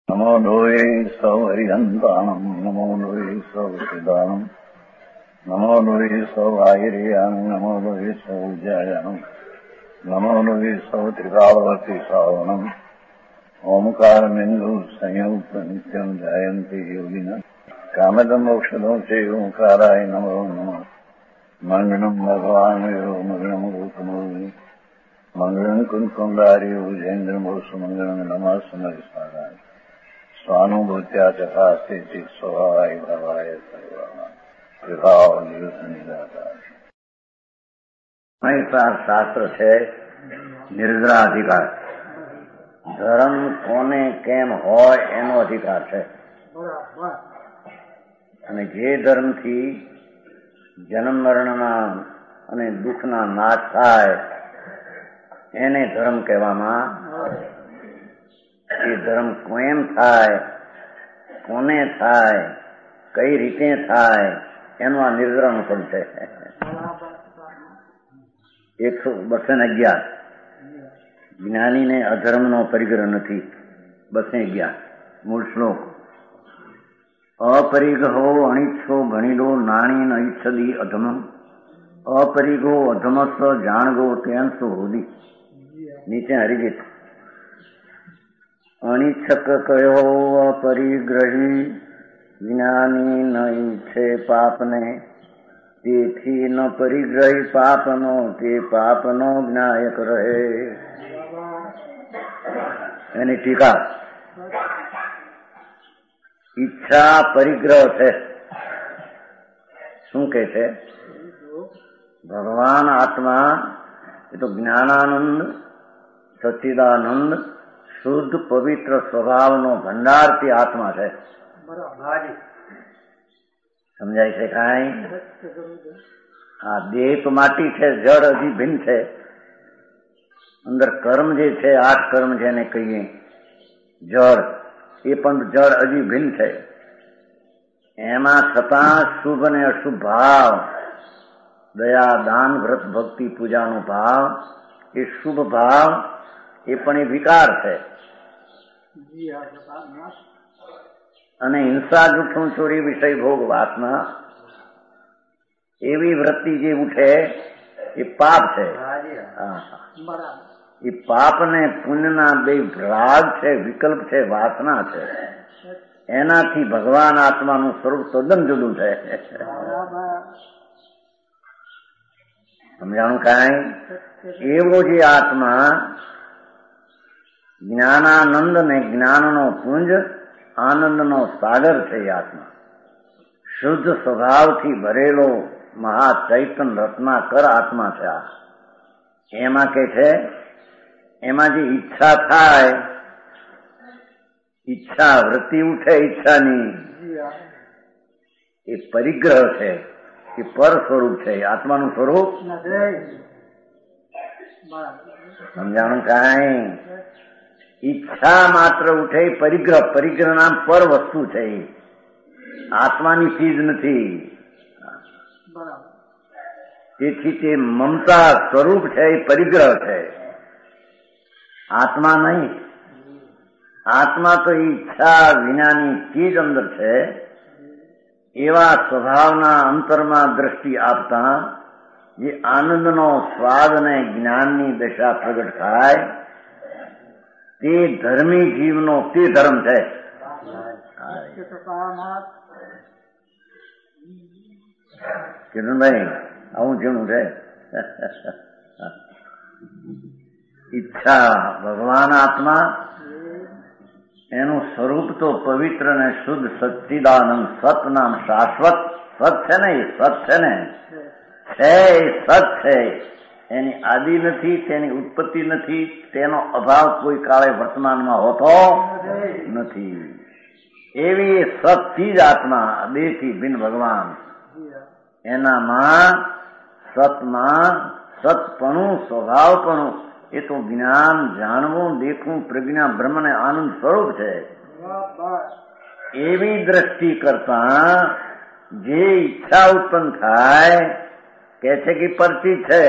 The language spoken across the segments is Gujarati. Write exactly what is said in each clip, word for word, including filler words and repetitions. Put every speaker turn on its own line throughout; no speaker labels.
નમો લોહે સૌ હરિહંતાણમ નમો લોહે સૌ સિદાનમ નમો લોહે સૌ આયર્યાણમ નમો લોહે સૌ જયાણમ નમો લોહે સૌ ત્રિકાળવતી સાવણમ ઓમકાર બિંદુ સંયુક્ત નિત્યમ જયંતિ યોગિના કામદમ મોક્ષદો છે ઓંકારાય નમો નમઃ મંગળમ ભગવાન મંગળમ રૂપમો મંગળમ કુંકુંડાર્યો જૈન્દ્રમો સુમંગળમ નમઃ સમરિસ્મરાય સ્વાનુભૂત્યા ચકાસ્તે ચિત સ્વભાવાય ભવાય સર્વમાં વિભાવ નિવૃત્ત નિરાકાર. શાસ્ત્ર છે નિર્જરા અધિકાર. ધર્મ કોને કેમ હોય એનો અધિકાર છે. અને જે ધર્મથી જન્મ મરણના અને દુઃખના નાશ થાય એને ધર્મ કહેવામાં. એ ધર્મ કેમ થાય, કોને થાય, કઈ રીતે થાય એનું આ નિર્ધારણ પણ છે. એકસો બસો ને અગિયાર જ્ઞાનીને અધર્મનો પરિગ્રહ નથી. બસો અગિયાર મૂળ શ્લોક. અપરિગ્રહો અનિચ્છો ભણીલો નાણી ન ઈચ્છદી અધમ અપરિગો અધમસ્વ જાણગો તેનસો હોદી. નીચે હરિજીત. અનિચ્છક કયો અપરિગ્રહી જ્ઞાની ન ઈચ્છે પાપને તેથી ન પરિગ્રહી પાપનો તે પાપનો જ્ઞાયક રહે. એની ટીકા. ઈચ્છા પરિગ્રહ છે. શું કે છે? ભગવાન આત્મા એ તો જ્ઞાનાનંદ સચ્ચિદાનંદ શુદ્ધ પવિત્ર સ્વભાવનો ભંડારથી આત્મા છે. સમજાય છે કાંઈ? આ દેહ તો માટી છે, જળ હજી ભિન્ન છે. અંદર કર્મ જે છે, આઠ કર્મ જેને કહીએ જળ, એ પણ જળ હજી ભિન્ન છે. એમાં છતાં શુભ અને અશુભ ભાવ, દયા દાન વ્રત ભક્તિ પૂજાનો ભાવ, એ શુભ ભાવ એ પણ એ વિકાર છે. અને હિંસા જૂઠું ચોરી વિષય ભોગ વાસના એવી વૃત્તિ જે ઉઠે એ પાપ છે. એ પાપ ને પુણ્યના બે રાગ છે, વિકલ્પ છે, વાસના છે. એનાથી ભગવાન આત્માનું સ્વરૂપ તદ્દન જુદું છે. સમજાણું કાંઈ? એવો જે આત્મા જ્ઞાનાનંદ ને જ્ઞાનનો પુંજ, આનંદનો સાગર છે. એ આત્મા શુદ્ધ સ્વભાવથી ભરેલો મહાચૈતન રત્નાકર આત્મા છે. આ એમાં કે છે, એમાં જે ઈચ્છા થાય, ઈચ્છા વૃત્તિ ઉઠે ઈચ્છાની, એ પરિગ્રહ છે. એ પર સ્વરૂપ છે. આત્માનું સ્વરૂપ સમજાણું કાંઈ? ઈચ્છા માત્ર ઉઠે પરિગ્રહ. પરિગ્રહ નામ પર વસ્તુ છે. આત્માની ચીજ નથી. તેથી તે મમતા સ્વરૂપ છે. એ પરિગ્રહ છે, આત્મા નહીં. આત્મા તો ઈચ્છા વિનાની ચીજ અંદર છે. એવા સ્વભાવના અંતરમાં દ્રષ્ટિ આપતા જે આનંદનો સ્વાદ અને જ્ઞાનની દશા પ્રગટ થાય તે ધર્મી જીવનો તે ધર્મ છે. કિરણભાઈ આવું જેવું છે. ઈચ્છા ભગવાન આત્મા એનું સ્વરૂપ તો પવિત્ર ને શુદ્ધ સચ્ચિદાનંદ સત નામ શાશ્વત સત છે ને. એ સત છે ને, છે એ સત છે. એની આદિ નથી, તેની ઉત્પત્તિ નથી, તેનો અભાવ કોઈ કાળે વર્તમાનમાં હોતો નથી. એવી સતથી જ આત્મા, દેહથી ભિન્ન ભગવાન. એનામાં સતમાં સતપણું, સ્વભાવપણું, એ તો જ્ઞાન, જાણવું, દેખવું, પ્રજ્ઞા, બ્રહ્મ ને આનંદ સ્વરૂપ છે. એવી દ્રષ્ટિ કરતા જે ઈચ્છા ઉત્પન્ન થાય કે છે કે પરચી છે,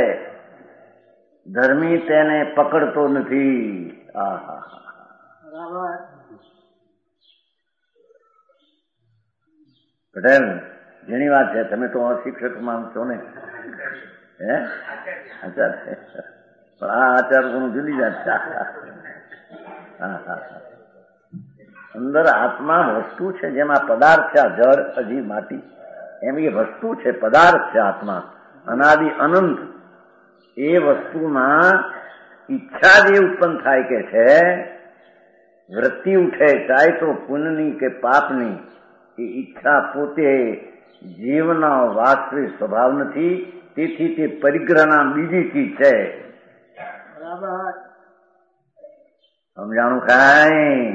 ધર્મી તેને પકડતો નથી. પટેલ જેની વાત છે, તમે તો શિક્ષકમાં છો ને, હે આચાર છે, પણ આ આચાર કોનું જુદી જાત છે. હા હા હા અંદર આત્મા વસ્તુ છે, જેમાં પદાર્થ છે, આ જળ અજીવ માટી, એમ એ વસ્તુ છે, પદાર્થ છે આત્મા, અનાદિ અનંત. એ વસ્તુમાં ઈચ્છા જે ઉત્પન્ન થાય કે છે, વૃત્તિ ઉઠે, ચાહે તો પુણ્યની કે પાપની, એ ઈચ્છા પોતે જીવનો વાસ્તવિક સ્વભાવ નથી. તેથી તે પરિગ્રહના બીજી ચીજ છે. સમજાણું કાંઈ?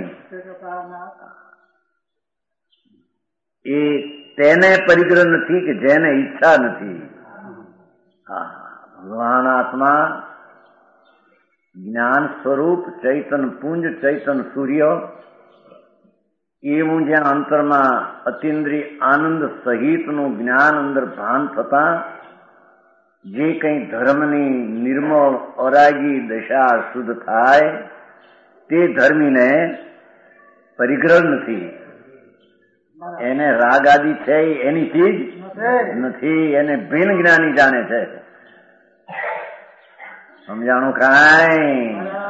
એ તેને પરિગ્રહ નથી કે જેને ઈચ્છા નથી. હા, ભગવાન આત્મા જ્ઞાન સ્વરૂપ ચૈતન પુંજ, ચૈતન સૂર્ય, એવું જ્યાં અંતરમાં અતિન્દ્રિય આનંદ સહિતનું જ્ઞાન અંદર ભાન થતા જે કંઈ ધર્મની નિર્મળ અરાગી દશા શુદ્ધ થાય, તે ધર્મીને પરિગ્રહ નથી. એને રાગ આદિ છે એની ચીજ નથી, એને ભિન્ન જ્ઞાની જાણે છે. સમજાણું કાંઈ?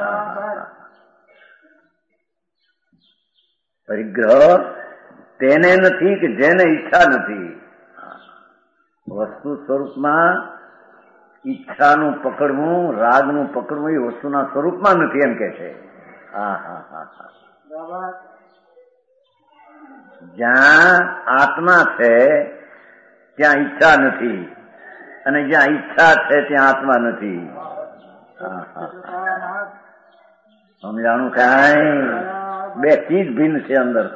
પરિગ્રહ તેને નથી કે જેને ઈચ્છા નથી. વસ્તુ સ્વરૂપમાં ઈચ્છાનું પકડવું, રાગનું પકડવું એ વસ્તુના સ્વરૂપમાં નથી, એમ કે છે. હા હા હા હા જ્યાં આત્મા છે ત્યાં ઈચ્છા નથી, અને જ્યાં ઈચ્છા છે ત્યાં આત્મા નથી. સમજાણું કાંઈ? બે ચીજ ભિન્ન છે અંદર.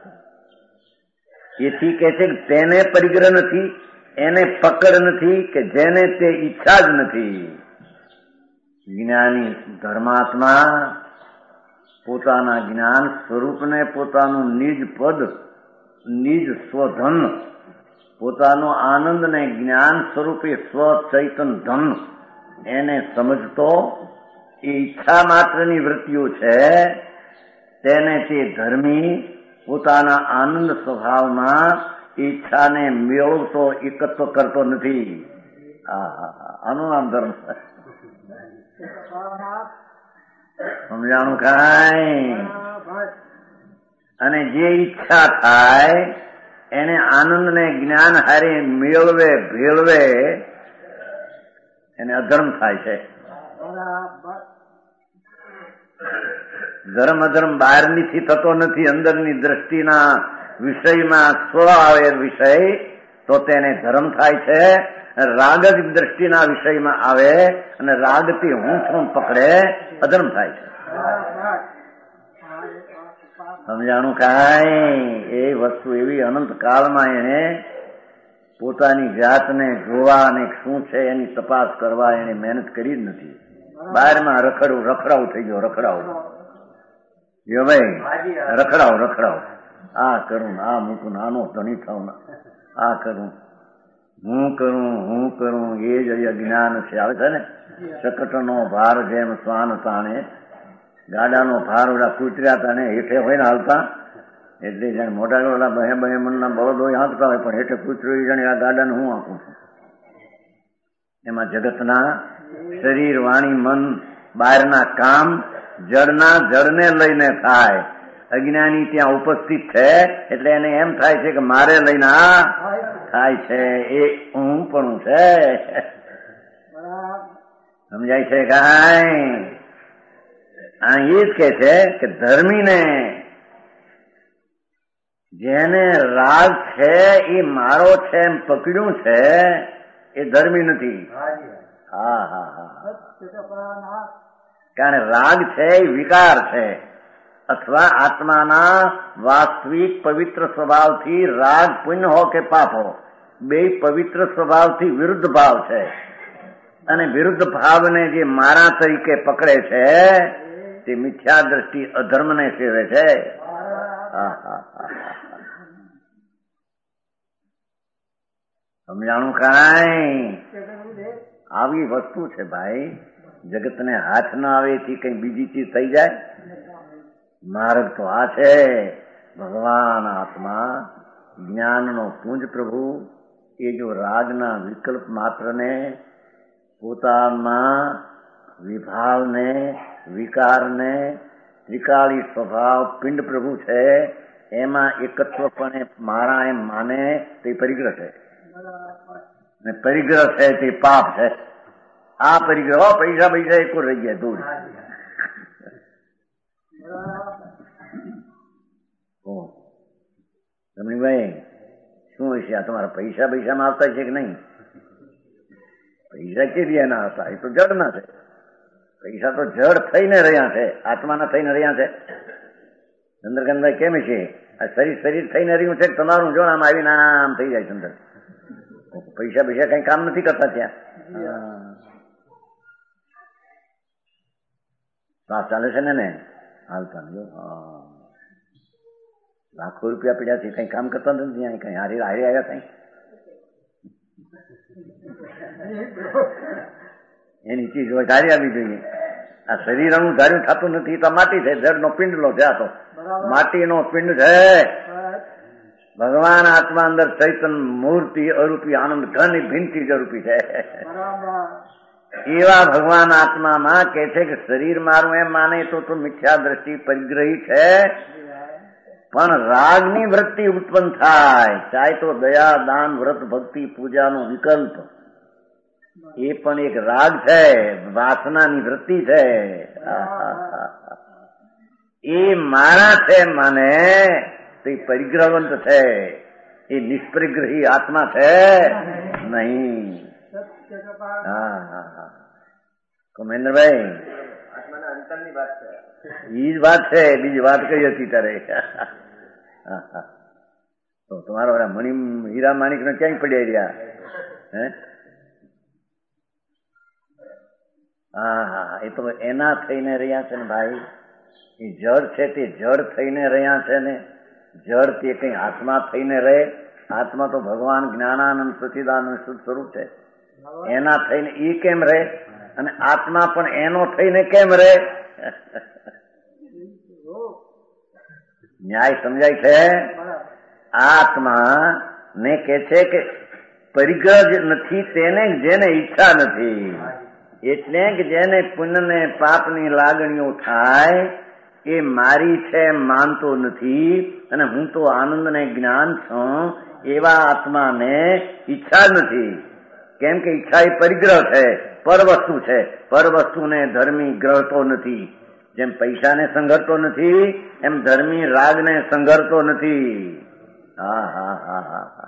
એથી કે છે કે તેને પરિગ્રહ નથી, એને પકડ નથી કે જેને તે ઈચ્છા જ નથી. જ્ઞાની ધર્માત્મા પોતાના જ્ઞાન સ્વરૂપને, પોતાનું નિજ પદ, નિજ સ્વધન, પોતાનો આનંદને જ્ઞાન સ્વરૂપે સ્વ ચૈતન ધન એને સમજતો એ ઈચ્છા માત્રની વૃત્તિઓ છે, તેને તે ધર્મી પોતાના આનંદ સ્વભાવમાં ઈચ્છાને મેળવતો, એકત્વ કરતો નથી. આનું નામ ધર્મ. સમજાણું કાંઈ? અને જે ઈચ્છા થાય એને આનંદને જ્ઞાન હારે મેળવે, ભેળવે, એને અધર્મ થાય છે. ધર્મ અધર્મ બહારનીથી થતો નથી, અંદરની દ્રષ્ટિના વિષયમાં સ્વ આવે વિષય તો તેને ધર્મ થાય છે. રાગ જ દ્રષ્ટિના વિષયમાં આવે અને રાગથી હું છું પકડે, અધર્મ થાય છે. સમજાણું કાંઈ? એ વસ્તુ એવી અનંત કાળમાં એને પોતાની જાતને જોવા અને શું છે એની તપાસ કરવા એને મહેનત કરી જ નથી. બહારમાં રખડવું, રખડાવું થઈ ગયો, રખડાવું જો ભાઈ, રખડાવ રખડાવ આ કરું, આ મૂકું, આનો ધણી થાવ, આ કરું, હું કરું, હું કરું, એ જ અજ્ઞાન છે. આવે છે ને, શકટનો ભાર જેમ શ્વાન તાણે, ગાડાનો ભાર ઓલા કૂતર્યા તાણે હેઠે હોય ને હાલતા, એટલે જાણે મોટા ઓલા બહે બહે મનના બળદો હાંકતા હોય, પણ હેઠે કૂતર્યું જાણે આ ગાડાને હું હાંકું છું. એમાં જગતના શરીર, વાણી, મન, બહારના કામ જળના જળને લઈને થાય. અજ્ઞાની ત્યાં ઉપસ્થિત છે એટલે એને એમ થાય છે કે મારે લઈને આ થાય છે, એ હું પણ છે. સમજાય છે કાંઈ? આ એ જ કે છે કે ધર્મીને જેને રાગ છે એ મારો છે એમ પકડ્યું છે, એ ધર્મી નથી. હા હા હા કારણ રાગ છે એ વિકાર છે, અથવા આત્માના વાસ્તવિક પવિત્ર સ્વભાવથી રાગ પુણ્ય હો કે પાપ હો, બે પવિત્ર સ્વભાવથી વિરુદ્ધ ભાવ છે. અને વિરુદ્ધ ભાવને જે મારા તરીકે પકડે છે તે મિથ્યા દ્રષ્ટિ અધર્મને સેવે છે. હા હા હા સમજાણું કાંઈ? આવી વસ્તુ છે ભાઈ, જગતને હાથ ના આવે એથી કઈ બીજી ચીજ થઈ જાય? માર્ગ તો આ છે. ભગવાન આત્મા જ્ઞાનનો પુંજ પ્રભુ એ જો રાગના વિકલ્પ માત્રને પોતાના વિભાવને વિકારને ત્રિકાળી સ્વભાવ પિંડ પ્રભુ છે એમાં એકત્વપણે મારા એમ માને તે પરિગ્રહ છે ને પરિગ્રહ છે તે પાપ છે. આ પરિગ્રહ પૈસા પૈસા એક રહી ગયા દૂર. રમણીભાઈ શું હશે આ તમારા પૈસા પૈસામાં આવતા છે કે નહીં? પૈસા કેવી એના આવતા? એ તો જડ ના છે. પૈસા તો જડ થઈને રહ્યા છે, આત્માના થઈને રહ્યા છે. ચંદ્રકાંતભાઈ કેમ છે? આ શરીર શરીર થઈને રહ્યું છે તમારું. જો આમ આવીને આમ થઈ જાય ચંદ્ર. પૈસા પૈસા કઈ કામ નથી કરતા ત્યાં. શ્વાસ ચાલે છે ને ને હાલતા જો લાખો રૂપિયા પડ્યા છે કઈ કામ કરતા નથી ત્યાં. કઈ હારી હારી આવ્યા કઈ એની ચીજ હોય ધારી આવી જોઈએ. આ શરીરનું ધાર્યું થતું નથી તો માટી છે. જળનો પિંડલો છે. આ તો માટીનો પિંડ છે. ભગવાન આત્મા અંદર ચૈતન મૂર્તિ અરૂપી આનંદ ઘન ભિન્નથી જરૂપી છે. એવા ભગવાન આત્મામાં કે છે કે શરીર મારું એમ માને તો તો મિથ્યા દ્રષ્ટિ પરિગ્રહી છે. પણ રાગની વૃત્તિ ઉત્પન્ન થાય ચાહે તો દયા દાન વ્રત ભક્તિ પૂજાનો વિકલ્પ એ પણ એક રાગ છે, વાસનાની વૃત્તિ છે. એ મારા છે માને તે પરિગ્રહવંત છે. એ નિષ્પરિગ્રહી આત્મા છે નહીં. હા હા હા મહેન્દ્રભાઈ આત્માના અંતરની વાત છે. ઈ જ વાત છે. બીજી વાત કઈ હતી તારે? તો તમારો મણિ હીરા માણિક ને ક્યાંય પડ્યા રહ્યા હે? હા હા એ તો એના થઈને રહ્યા છે ને ભાઈ. એ જળ છે તે જળ થઈને રહ્યા છે ને. જળ તે કઈ આત્મા થઈને રહે? આત્મા તો ભગવાન જ્ઞાનાનંદ સચ્ચિદાનંદ શુદ્ધ સ્વરૂપ છે. એના થઈને ઈ કેમ રહે અને આત્મા પણ એનો થઈને કેમ રહે? ન્યાય સમજાય છે? આત્મા ને કે છે કે પરિગ્રહ નથી તેને જેને ઈચ્છા નથી. એટલે કે જેને પુણ્ય ને પાપની લાગણીઓ થાય એ મારી છે માનતો નથી અને હું તો આનંદ ને જ્ઞાન છું એવા આત્માને ઈચ્છા નથી. કેમ કે ઈચ્છા એ પરિગ્રહ છે, પર વસ્તુ છે. પર વસ્તુને ધર્મી ગ્રહતો નથી. જેમ પૈસાને સંઘરતો નથી એમ ધર્મી રાગને સંઘરતો નથી. હા હા હા હા હા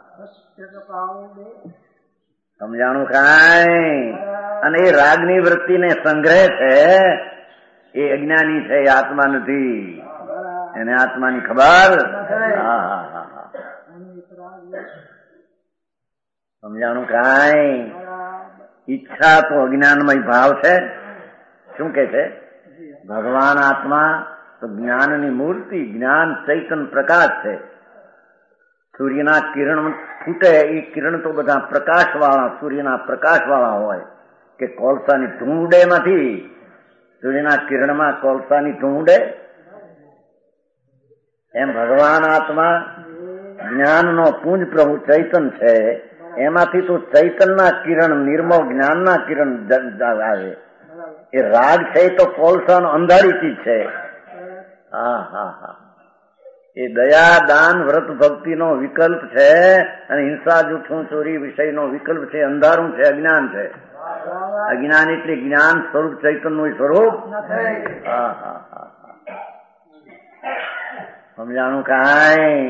સમજાણું કાંઈ? અને એ રાગની વૃત્તિને સંગ્રહે છે એ અજ્ઞાની છે, એ આત્મા નથી. એને આત્માની ખબર. હા હા હા હા સમજાણું કાંઈ? ઈચ્છા તો અજ્ઞાનમય ભાવ છે. શું કે છે? ભગવાન આત્મા તો જ્ઞાનની મૂર્તિ, જ્ઞાન ચૈતન પ્રકાશ છે. સૂર્યના કિરણ ફૂટે એ કિરણ તો બધા પ્રકાશ વાળા, સૂર્યના પ્રકાશ વાળા હોય કે કોલસાની ધૂંડે માંથી. સૂર્યના કિરણમાં કોલસાની ધૂંડે. એમ ભગવાન આત્મા જ્ઞાનનો પુંજ પ્રભુ ચૈતન છે. એમાંથી તો ચૈતનના કિરણ, નિર્મળ જ્ઞાનના કિરણ આવે. એ રાગ છે તો કોલસાનો અંધારી ચીજ છે. હા હા હા એ દયા દાન વ્રત ભક્તિનો વિકલ્પ છે અને હિંસા જૂઠું ચોરી વિષયનો વિકલ્પ છે. અંધારું છે, અજ્ઞાન છે. અજ્ઞાન એટલે જ્ઞાન સ્વરૂપ ચૈતનનું સ્વરૂપ. હા હા હા સમજાણું કાંઈ?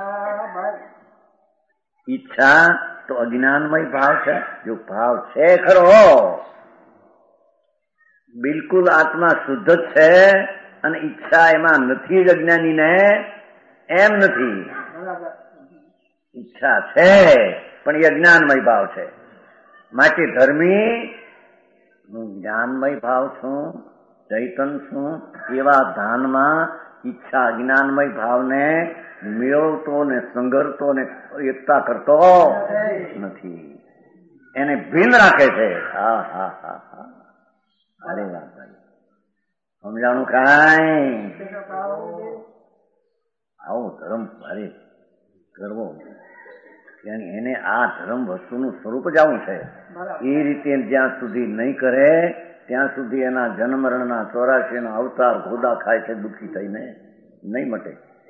ઈચ્છા તો અજ્ઞાનમય ભાવ છે. જો ભાવ છે ખરો બિલકુલ આત્મા શુદ્ધ જ છે અને ઈચ્છા એમાં નથી જ અજ્ઞાનીને એમ નથી. ઈચ્છા છે પણ એ અજ્ઞાનમય ભાવ છે. માટે ધર્મી હું જ્ઞાનમય ભાવ છું, ચૈતન છું એવા ધાનમાં ઈચ્છા અજ્ઞાનમય ભાવને મેળવતો ને સંઘરતો ને એકતા કરતો નથી. એને ભિન્ન રાખે છે. હા હા હા હા અરે વાત ભાઈ સમજાણું કાંઈ? આવો ધર્મ અરે કરવો. એને આ ધર્મ વસ્તુનું સ્વરૂપ જ આવું છે. એ રીતે જ્યાં સુધી નહીં કરે ત્યાં સુધી એના જન્મ મરણના ચોરાશી નો અવતાર ગોદા ખાય છે દુઃખી થઈને, નહીં મટે.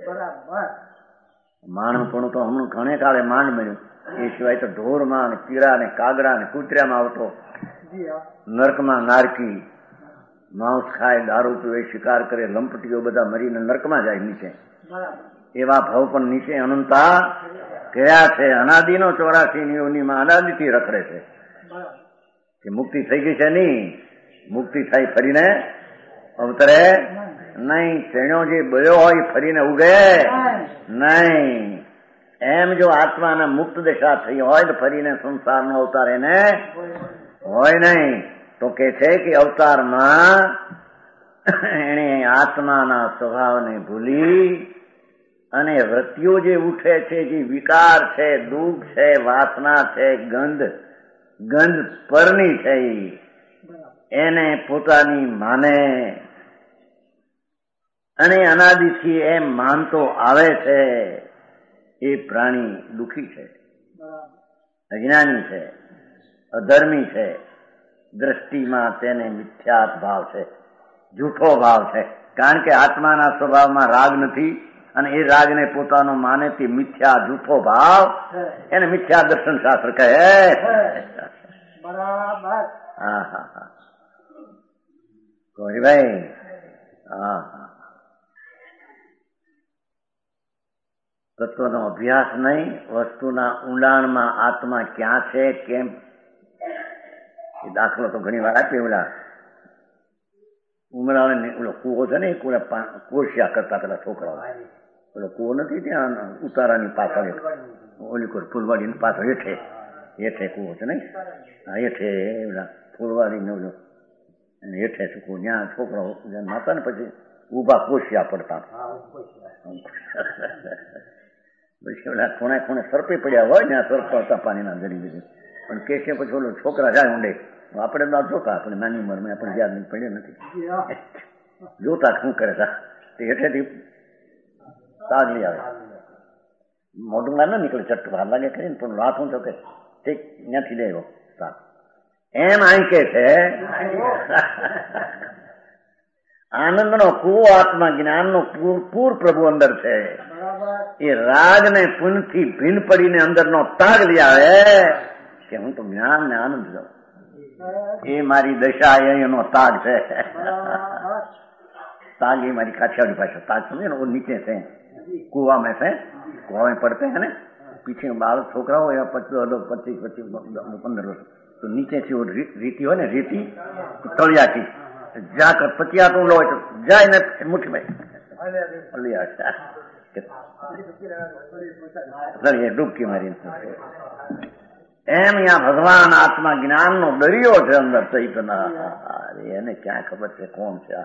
માણપણું તો હમણાં ઘણે કાળે માંડ મળ્યું. એ સિવાય તો ઢોરમાં ને કીડા ને કાગડા ને કૂતરામાં આવતો, નર્કમાં નારકી, માંસ ખાય, દારૂ પીવે, શિકાર કરે, લંપટીઓ બધા મરીને નર્કમાં જાય નીચે. એવા ભાવ પણ નીચે અનંતા ગયા છે. અનાદિનો ચોરાસી યોનીમાં અનાદિથી રખડે છે. કે મુક્તિ થઈ ગઈ છે નહીં, મુક્તિ થઈ ફરીને અવતરે નહીં. ચેણો જે બળ્યો હોય ફરીને ઉગે નહીં. એમ જો આત્માને મુક્ત દશા થઈ હોય તો ફરીને સંસારનો અવતાર એને હોય નહીં. તો કે છે કે અવતારમાં એને આત્માના સ્વભાવને ભૂલી અને વૃત્તિઓ જે ઉઠે છે, જે વિકાર છે, દુઃખ છે, વાસના છે, ગંધ ગંધ પરની છે, એને પોતાની માને અને અનાદિથી એમ માનતો આવે છે. એ પ્રાણી દુઃખી છે, અજ્ઞાની છે, અધર્મી છે. દ્રષ્ટિમાં તેને મિથ્યા ભાવ છે, જૂઠો ભાવ છે. કારણ કે આત્માના સ્વભાવમાં રાગ નથી અને એ રાગને પોતાનો માને તે મિથ્યા જૂઠો ભાવ, એને મિથ્યા દર્શન શાસ્ત્ર કહે. બરાબર. હા હા હા ભાઈ. હા હા તત્વનો અભ્યાસ નહીં, વસ્તુના ઊંડાણમાં આત્મા ક્યાં છે, કેમ. એ દાખલો તો ઘણી વાર આપીએ. ઓલા ઉમરાને ઓલો કૂવો છે ને, કોશિયા કરતા પેલા છોકરાઓ, ઓલો કૂવો નથી ત્યાં ઉતારાની પાછળ, ઓલી કોઈ ફૂલવાડીની પાછળ હેઠે હેઠે કૂવો છે ને, હા હેઠે ઓલા ફૂલવાડીને ઓલો હેઠે કૂવો, ત્યાં છોકરાઓ નાતા ને પછી ઉભા કોશિયા પડતા. પછી ઓલા ખૂણે ખૂણે સરપે પડ્યા હોય ને, આ સરપ હતા પાણીના જડી દીધી. પણ કે છે પછી ઓલો છોકરા જાય ઊંડે, આપણે ના જોતા, આપણે નાની ઉંમરમાં આપણે યાદ નહીં પડ્યો નથી, જોતા શું કરે તા તે હેઠેથી તાગલી આવે. મોઢું ના નીકળે, ચટ્ટ વાર લાગે કરીને, પણ વાત હું તો કે ઠીક ત્યાંથી લેવો તાગ. એમ અહીં કે છે આનંદનો કુવો આત્મા જ્ઞાનનો પૂર પ્રભુ અંદર છે. એ રાગ ને પુનથી ભીન પડીને અંદરનો તાગ લઈ આવે કે હું તો જ્ઞાન ને આનંદ જાઉં. એ મારી દશા, એનો તાગ છે. તાગ એ મારી કાઠિયાવાડી ભાષા તાગ સમજે ને, નીચે છે કુવા में से कुआ में पड़ते हैं ना, पीछे बालक छोकरा हो या पच्चीस पच्चीस पंद्रह वर्ष, तो नीचे से वो रीति हो ना, रीति तलिया की जाकर पतिया तो लो तो जाए न मुट्ठी में ડૂબકી મારી. એમ અહીંયા ભગવાન આત્મા જ્ઞાન નો દરિયો છે અંદર ચૈતન્ય. એને ક્યાં ખબર છે કોણ છે?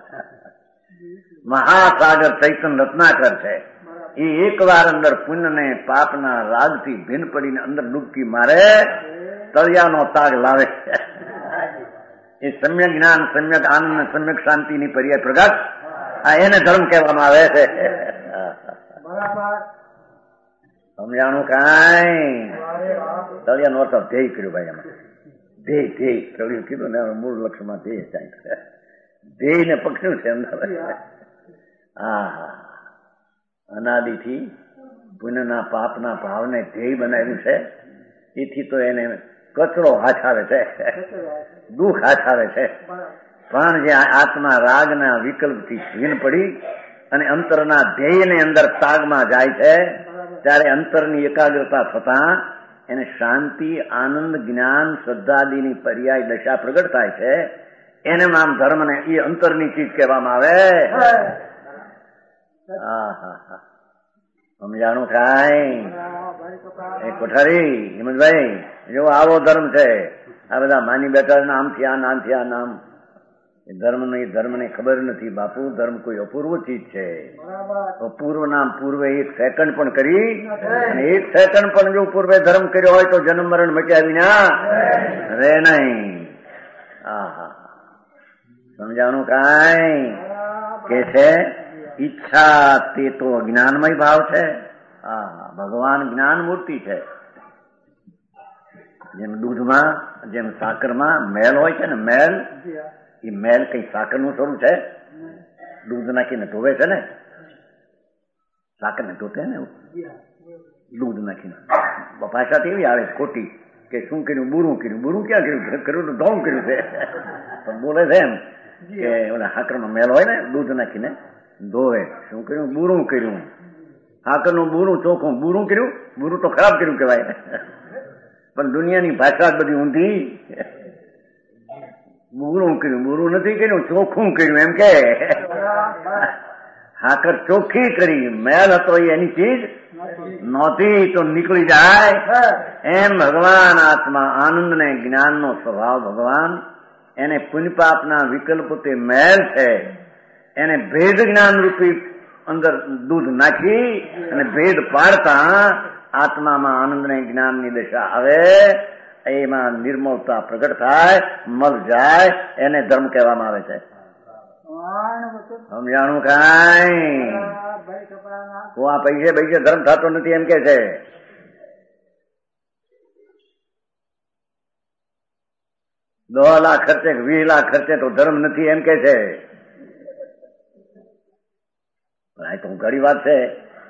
મહાસાગર ચૈતન્ય રત્નાકર છે. એ એક વાર અંદર પુણ્ય ને પાપના રાગથી ભીન પડીને અંદર ડૂબકી મારે, તળિયાનો તાગ લાવે. એ સમ્યક જ્ઞાન, સમ્યક આનંદ, સમ્યક શાંતિની પર્યાય પ્રગટ, આ એને ધર્મ કહેવામાં આવે છે. સમજાણું કાંઈ? તળિયાનો અર્થ ધ્યેય કર્યું ભાઈ. એમાં ધ્યેય ધ્યેય તળિયું કીધું ને, મૂળ લક્ષ્યમાં ધ્યેય થાય. ધ્યેય ને પકડ્યું છે અંદર. હા હા અનાદિથી પુણ્યના પાપના ભાવને ધ્યેય બનાવ્યું છે. એથી તો એને કચરો હાથ આવે છે, દુઃખ હાથ આવે છે. પણ જે આત્મા રાગના વિકલ્પથી ભીન પડી અને અંતરના ધ્યેયને અંદર તાગમાં જાય છે, ત્યારે અંતરની એકાગ્રતા થતા એને શાંતિ, આનંદ, જ્ઞાન, શ્રદ્ધાદિની પર્યાય દશા પ્રગટ થાય છે. એને નામ ધર્મ ને એ અંતરની ચીજ કહેવામાં આવે. હા હા હા સમજાણું કાંઈ? એ કોઠારી હિંમતભાઈ, જો આવો ધર્મ છે. આ બધા માની બેઠા નામથી આ નામથી આ નામ, એ ધર્મ ની ધર્મ ને ખબર નથી બાપુ. ધર્મ કોઈ અપૂર્વ ચીજ છે. અપૂર્વ નામ પૂર્વે એક સેકન્ડ પણ કરી, અને એક સેકન્ડ પણ જો પૂર્વે ધર્મ કર્યો હોય તો જન્મ મરણ મટ્યા વિના રે નહીં. હા હા સમજાણું કાંઈ? કે છે ઈચ્છા તે તો અજ્ઞાનમય ભાવ છે, હા, ભગવાન જ્ઞાન મૂર્તિ છે. જેમ દૂધમાં, જેમ સાકરમાં મેલ હોય છે ને, મેલ, એ મેલ કઈ સાકર નું સ્વરૂપ છે? દૂધ નાખીને ધોવે છે ને, સાકર ને ધોતે ને, દૂધ નાખીને. ભાષા એવી આવે ખોટી કે શું કર્યું, બુરું કર્યું. બુરું ક્યાં કર્યું? કર્યું તો ધોમ કર્યું છે. પણ બોલે છે એમ કે ઓલા સાકરમાં મેલ હોય ને, દૂધ નાખીને ધોવે. શું કર્યું? બુરું કર્યું. સાકર નું બુરું ચોખ્ખું. બુરું કર્યું? બુરું તો ખરાબ કર્યું કહેવાય. પણ દુનિયાની ભાષા બધી ઊંધી. બુરું કર્યું, બુરું નથી કર્યું, ચોખ્ખું કર્યું એમ કે. હાકર ચોખ્ખી કરી, મેલ હતો એની ચીજ નહોતી તો નીકળી જાય. એમ ભગવાન આત્મા આનંદ ને જ્ઞાન નો સ્વભાવ ભગવાન, એને પુણ્યપાપના વિકલ્પો તે મેલ છે. એને ભેદ જ્ઞાન રૂપી અંદર દૂધ નાખી અને ભેદ પાડતા આત્મામાં આનંદ ને જ્ઞાન ની દશા આવે. એમાં નિર્મળતા પ્રગટ થાય, મલ જાય. એને ધર્મ કહેવામાં આવે છે. સમજાણું કાંઈ? હું આ પૈસે પૈસે ધર્મ થતો નથી એમ કે છે. દસ લાખ ખર્ચે વીસ લાખ ખર્ચે તો ધર્મ નથી એમ કે છે. આ તો ઘણી વાત છે.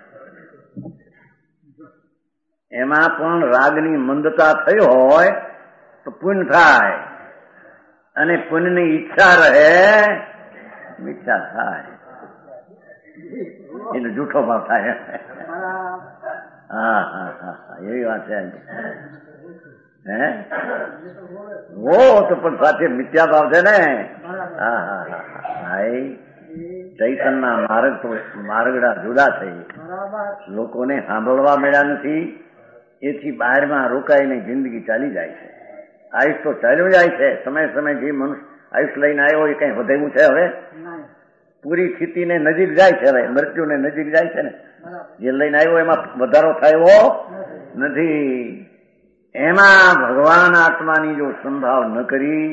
એમાં પણ રાગની મંદતા થઈ હોય તો પુણ્ય થાય, અને પુણ્યની ઈચ્છા રહે, ઈચ્છા થાય એટલે જૂઠો ભાવ થાય. હા હા હા એવી વાત છે. હે ઓ તો પણ સાથે મિથ્યા ભાવ છે ને. હા હા હા હા ચૈતનના માર્ગ તો માર્ગડા જુદા થઈ. લોકોને સાંભળવા મળ્યા નથી, એથી બહારમાં રોકાઈને જિંદગી ચાલી જાય છે. આયુષ તો ચાલ્યું જાય છે. સમય સમય જે મનુષ્ય આયુષ લઈને આવ્યો એ કઈ વધેવું છે? હવે પૂરી સ્થિતિને નજીક જાય છે. હવે મૃત્યુને નજીક જાય છે ને. જે લઈને આવ્યો એમાં વધારો થયો નથી. એમાં ભગવાન આત્માની જો સંભાવ ન કરી,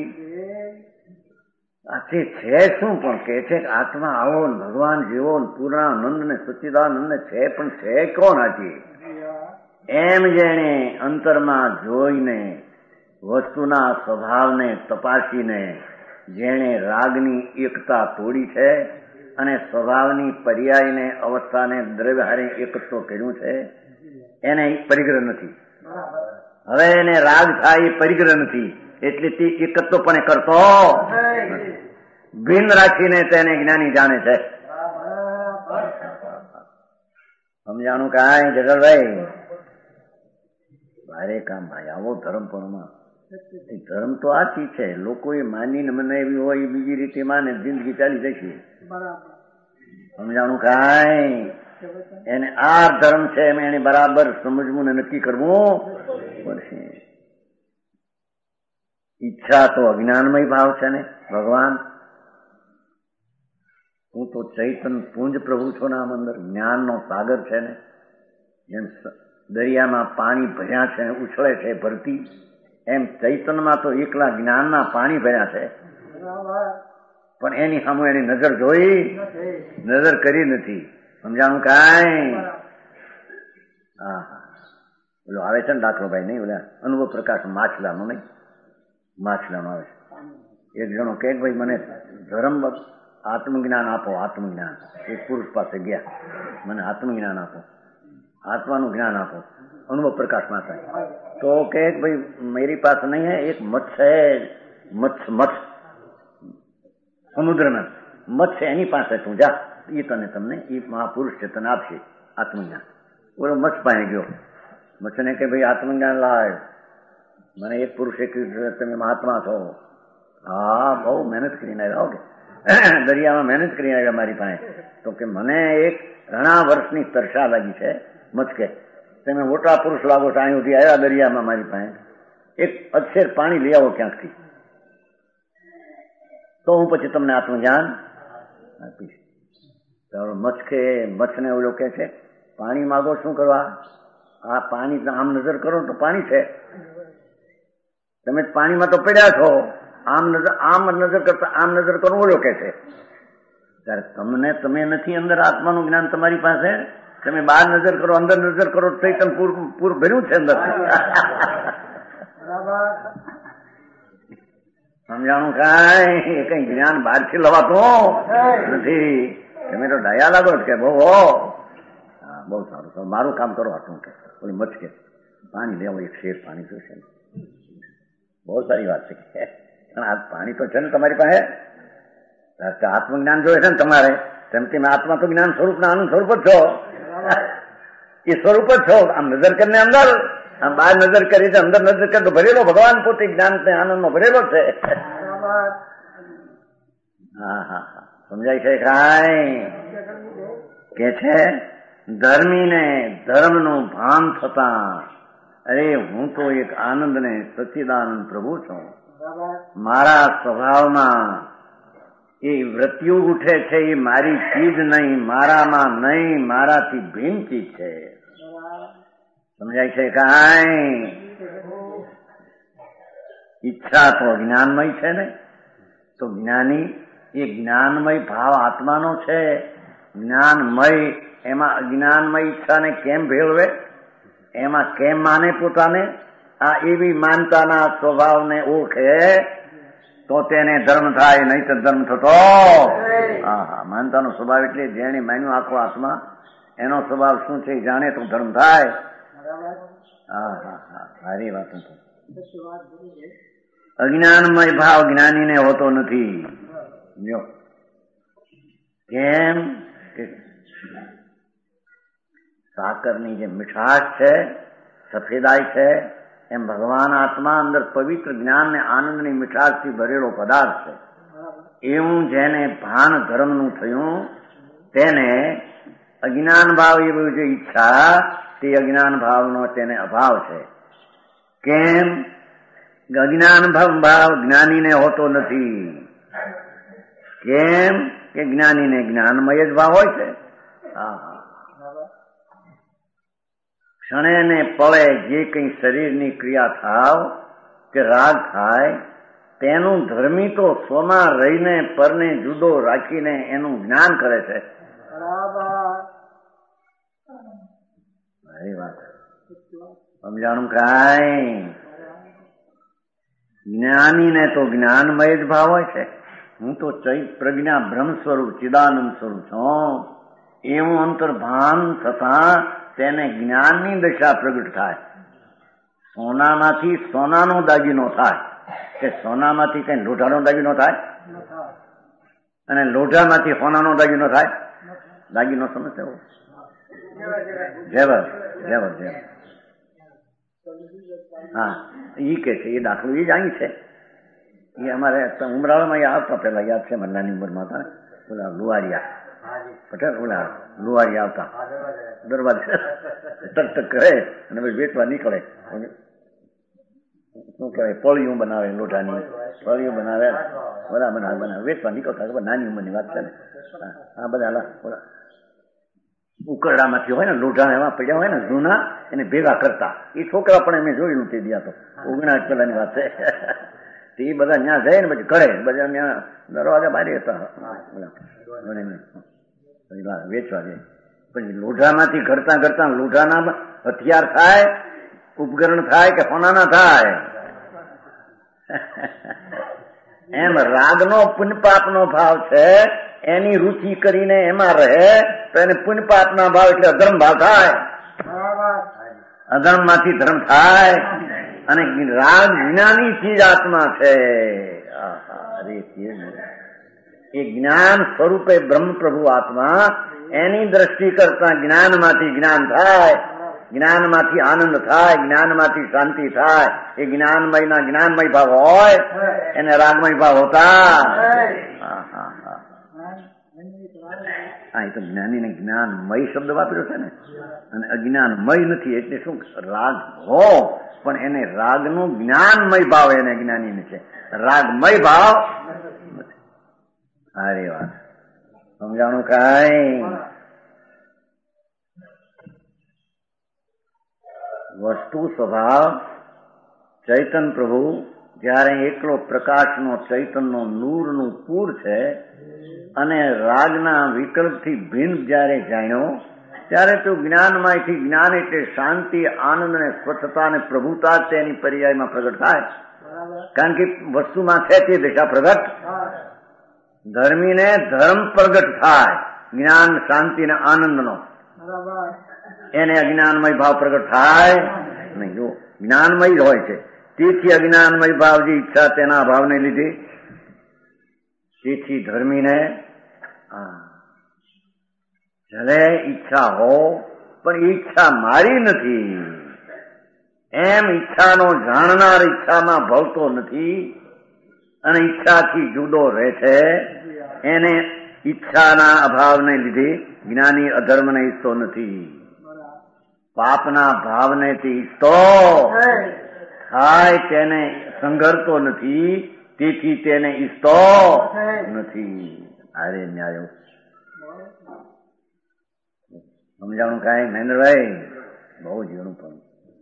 આથી છે શું પણ કે છે આત્મા આવો ભગવાન જેવો પૂર્ણાનંદ ને સચ્ચિદાનંદ ને છે, પણ છે કોણ આથી? એમ જેણે અંતરમાં જોઈને વસ્તુના સ્વભાવને તપાસીને જેણે રાગની એકતા તોડી છે અને સ્વભાવની પર્યાયને અવસ્થાને દ્રવ્યહારે એકત્વ કર્યું છે, એને પરિગ્રહ નથી. હવે એને રાગ થાય એ પરિગ્રહ નથી, એટલે તે એકત્વ પણ કરતો ભિન્ન રાખીને તેને જ્ઞાની જાણે છે. સમજાણું કાંઈ જગલભાઈ? ભારે કામ ભાઈ. આવો ધર્મ પણ ધર્મ તો આ ચીજ છે. લોકોએ માનીને મને એવી હોય બીજી રીતે માને, જિંદગી ચાલી જશે. સમજાણું કાંઈ? એને આ ધર્મ છે એમ એને બરાબર સમજવું ને નક્કી કરવું પડશે. ઈચ્છા તો અજ્ઞાનમય ભાવ છે ને. ભગવાન હું તો ચૈતન પુંજ પ્રભુ છું નામ અંદર જ્ઞાનનો સાગર છે ને. જેમ દરિયામાં પાણી ભર્યા છે, ઉછળે છે ભરતી, એમ ચૈતનમાં તો એકલા જ્ઞાનના પાણી ભર્યા છે. પણ એની સામે એની નજર જોઈ, નજર કરી નથી. સમજાણું કાંઈ? હા હા ઓલો આવે છે ને દાખલો ભાઈ નહીં, ઓલા અનુભવ પ્રકાશ માછલાનો નહીં, માછલાનો આવે છે. એક જણો કે ભાઈ મને ધર્મ આત્મજ્ઞાન આપો, આત્મજ્ઞાન. એક પુરુષ પાસે ગયા, મને આત્મજ્ઞાન આપો, આત્માનું જ્ઞાન આપો. અનુભવ પ્રકાશ ના થાય તો કે ભાઈ મેરી પાસે નહીં હે, એક મત્સ્ય છે, મત્સ્ય મત્સ્ય સમુદ્રના મત્સ્ય એની પાસે તું જા, એ તને તમને એ મહાપુરુષ છે તને આપશે આત્મજ્ઞાન. બોલો મત્સ્ય પાસે ગયો, મત્સ્યને કે ભાઈ આત્મજ્ઞાન લાવ. મને એક પુરુષે કીધું તમે મહાત્મા છો. હા બહુ મહેનત કરીને આવ્યા. કે દરિયામાં મહેનત કરીને આવ્યા મારી પાસે. તો કે મને એક ઘણા વર્ષની તરસા લાગી છે. મત્સ્ય તમે મોટા પુરુષ લાગો છો, અહીંથી આવ્યા દરિયામાં મારી પાસે, એક અક્ષર પાણી લઈ આવો ક્યાંકથી, તો હું પછી તમને આત્મજ્ઞાન આપીશ. મત્સ્ય મત્સ્યને ઓલો કે છે પાણી માગો શું કરવા? આ પાણી આમ નજર કરો તો પાણી છે, તમે પાણીમાં તો પડ્યા છો. આમ નજર આમ નજર કરતા આમ નજર કરો ઓલો કે છે. ત્યારે તમને તમે નથી અંદર આત્માનું જ્ઞાન તમારી પાસે, તમે બહાર નજર કરો, અંદર નજર કરો, ચૈતન પૂર પૂર ભર્યું છે અંદર. સમજાણું કાંઈ કઈ જ્ઞાન બહારથી લવાતું નથી. તમે તો ડાયા લાગો કે બહુ હા બહુ સારું, મારું કામ કરો આટલું કે ઓલી મચકે પાણી લેવો, એક શેર પાણી જોશે. બહુ સારી વાત છે. પણ આ પાણી તો છે ને તમારી પાસે, આત્મજ્ઞાન જોઈએ છે ને તમારે, તેમ તેમ આત્મા તો જ્ઞાન સ્વરૂપ ના આનંદ સ્વરૂપ જ છો, એ સ્વરૂપ જ છો. આમ નજર કરીને અંદર, આમ બહાર નજર કરી છે, અંદર નજર કરી તો ભરેલો ભગવાન પોતે જ્ઞાન આનંદ નો ભરેલો છે. હા હા હા સમજાય છે કાંઈ? કે છે ધર્મીને ધર્મનું ભાન થતા, અરે હું તો એક આનંદ ને સચ્ચિદાનંદ પ્રભુ છું. મારા સ્વભાવમાં એ વૃત્તિઓ ઉઠે છે, એ મારી ચીજ નહીં, મારામાં નહીં, મારાથી ભિન્ન ચીજ છે. સમજાય છે કાંઈ? ઈચ્છા તો જ્ઞાનમય છે ને, તો જ્ઞાની એ જ્ઞાનમય ભાવ આત્માનો છે. જ્ઞાનમય એમાં અજ્ઞાનમય ઈચ્છાને કેમ ભેળવે, એમાં કેમ માને પોતાને? આ એવી માનતાના સ્વભાવને ઓળખે તો તેને ધર્મ થાય, નહીં તો ધર્મ થતો. હા હા માનતાનો સ્વભાવ એટલે જેને માન્યું આખો આત્મા, એનો સ્વભાવ શું છે જાણે તો ધર્મ થાય. હા હા હા સારી વાત નથી. અજ્ઞાનમય ભાવ જ્ઞાનીને હોતો નથી. જો કેમ કે સાકરની જે મીઠાશ છે, સફેદાઈ છે, એમ ભગવાન આત્મા અંદર પવિત્ર જ્ઞાન ને આનંદની મીઠાશથી ભરેલો પદાર્થ છે. એવું જેને ભાન ધર્મનું થયું તેને અજ્ઞાન ભાવ એવું જે ઈચ્છા, તે અજ્ઞાન ભાવનો તેને અભાવ છે. કેમ? અજ્ઞાન ભાવ જ્ઞાનીને હોતો નથી. કેમ કે જ્ઞાનીને જ્ઞાનમય જ ભાવ હોય છે. હા હા ક્ષણે ને પળે જે કઈ શરીરની ક્રિયા થાવ કે રાગ થાય, તેનું ધર્મી તો સ્વમાં રહીને પરને જુદો રાખીને એનું જ્ઞાન કરે છે. સારી વાત સમજાણું કાંઈ? જ્ઞાનીને તો જ્ઞાનમય જ ભાવ હોય છે. હું તો ચૈત પ્રજ્ઞા બ્રહ્મ સ્વરૂપ ચિદાનંદ સ્વરૂપ છું, એવું અંતર્ભાન થતા તેને જ્ઞાનની દશા પ્રગટ થાય. સોનામાંથી સોનાનો દાગીનો થાય કે સોનામાંથી કઈ લોઢાનો દાગીનો થાય, અને લોઢામાંથી સોનાનો દાગીનો થાય. દાગીનો સમજશે જેવર જેવર જેવર હા ઈ કે છે, એ દાખલો એ જ અહીં છે. એ અમારે ઉમરાળામાં આવતા પેલા યાદ છે, મને નાની ઉંમરમાં હતા ને, ઓલા લુવારિયા પટેલ, ઓલા લુવારિયા આવતા દરવાજે ટક ટક કરે અને પછી વેચવા નીકળે. શું કહેવાય, પળીઓ બનાવે, લોઢાની પળીઓ બનાવે, બધા બનાવે બનાવે વેચવા નીકળતા. નાની ઉંમરની વાત છે ને. આ બધા ઓલા ઉકરડામાંથી હોય ને લોઢા એમાં પડ્યા હોય ને જૂના, એને ભેગા કરતા. એ છોકરા પણ એમ જોયેલું તે દિયા તો ઓગણાઠ પેલાની વાત છે. એ બધા ત્યાં જાય ને પછી કરે, બધા ત્યાં દરવાજા બારી હતા વેચવા જાય. પછી લોઢામાંથી ઘડતા ઘડતા લોઢાના હથિયાર થાય, ઉપકરણ થાય કે સોનાના થાય. એમ રાગનો પુણ્યપાપનો ભાવ છે, એની રુચિ કરીને એમાં રહે તો એને પુણ્યપાપના ભાવ એટલે અધર્મ ભાવ થાય. અધર્મ માંથી ધર્મ થાય. અને રાગ જ્ઞાની ચીજ આત્મા છે. એ જ્ઞાન સ્વરૂપે બ્રહ્મ પ્રભુ આત્મા, એની દ્રષ્ટિ કરતા જ્ઞાનમાંથી જ્ઞાન થાય, જ્ઞાનમાંથી આનંદ થાય, જ્ઞાનમાંથી શાંતિ થાય. એ જ્ઞાનમય ના જ્ઞાનમય ભાવ હોય, એને રાગમય ભાવ હોતા. હા એ તો જ્ઞાની ને જ્ઞાનમય શબ્દ વાપર્યો છે ને, અને અજ્ઞાનમય નથી. એટલે શું, રાગ હો પણ એને રાગનું જ્ઞાનમય ભાવ એને જ્ઞાનીને છે, રાગમય ભાવ નથી. સારી વાત સમજાણું કાંઈ? વસ્તુ સ્વભાવ ચૈતન પ્રભુ જયારે એકલો પ્રકાશનો ચૈતનનો નૂરનું પૂર છે, અને રાગના વિકલ્પથી ભિન્ન જયારે જાણ્યો ત્યારે તું જ્ઞાનમાંથી, જ્ઞાન એટલે શાંતિ, આનંદ ને સ્વચ્છતા અને પ્રભુતા તેની પર્યાયમાં પ્રગટ થાય. કારણ કે વસ્તુમાં છે તે દિશા પ્રગટ. ધર્મીને ધર્મ પ્રગટ થાય, જ્ઞાન, શાંતિ ને આનંદનો. એને અજ્ઞાનમય ભાવ પ્રગટ થાય નહીં. જો જ્ઞાનમય જ હોય છે, તેથી અજ્ઞાનમય ભાવ જે ઈચ્છા તેના ભાવને લીધે, તેથી ધર્મીને ભલે ઈચ્છા હો પણ ઈચ્છા મારી નથી એમ ઈચ્છાનો જાણનાર ઈચ્છામાં ભવતો નથી અને ઈચ્છાથી જુદો રહે છે. એને ઈચ્છાના અભાવને લીધે જ્ઞાની અધર્મને ઈચ્છતો નથી. પાપના ભાવને તે ઈચ્છતો થાય તેને સંઘરતો નથી, તેથી તેને ઈચ્છતો નથી. અરે ન્યાયો સમજાણું કાંઈ મહેન્દ્રભાઈ? બહુ ઝીણું પણ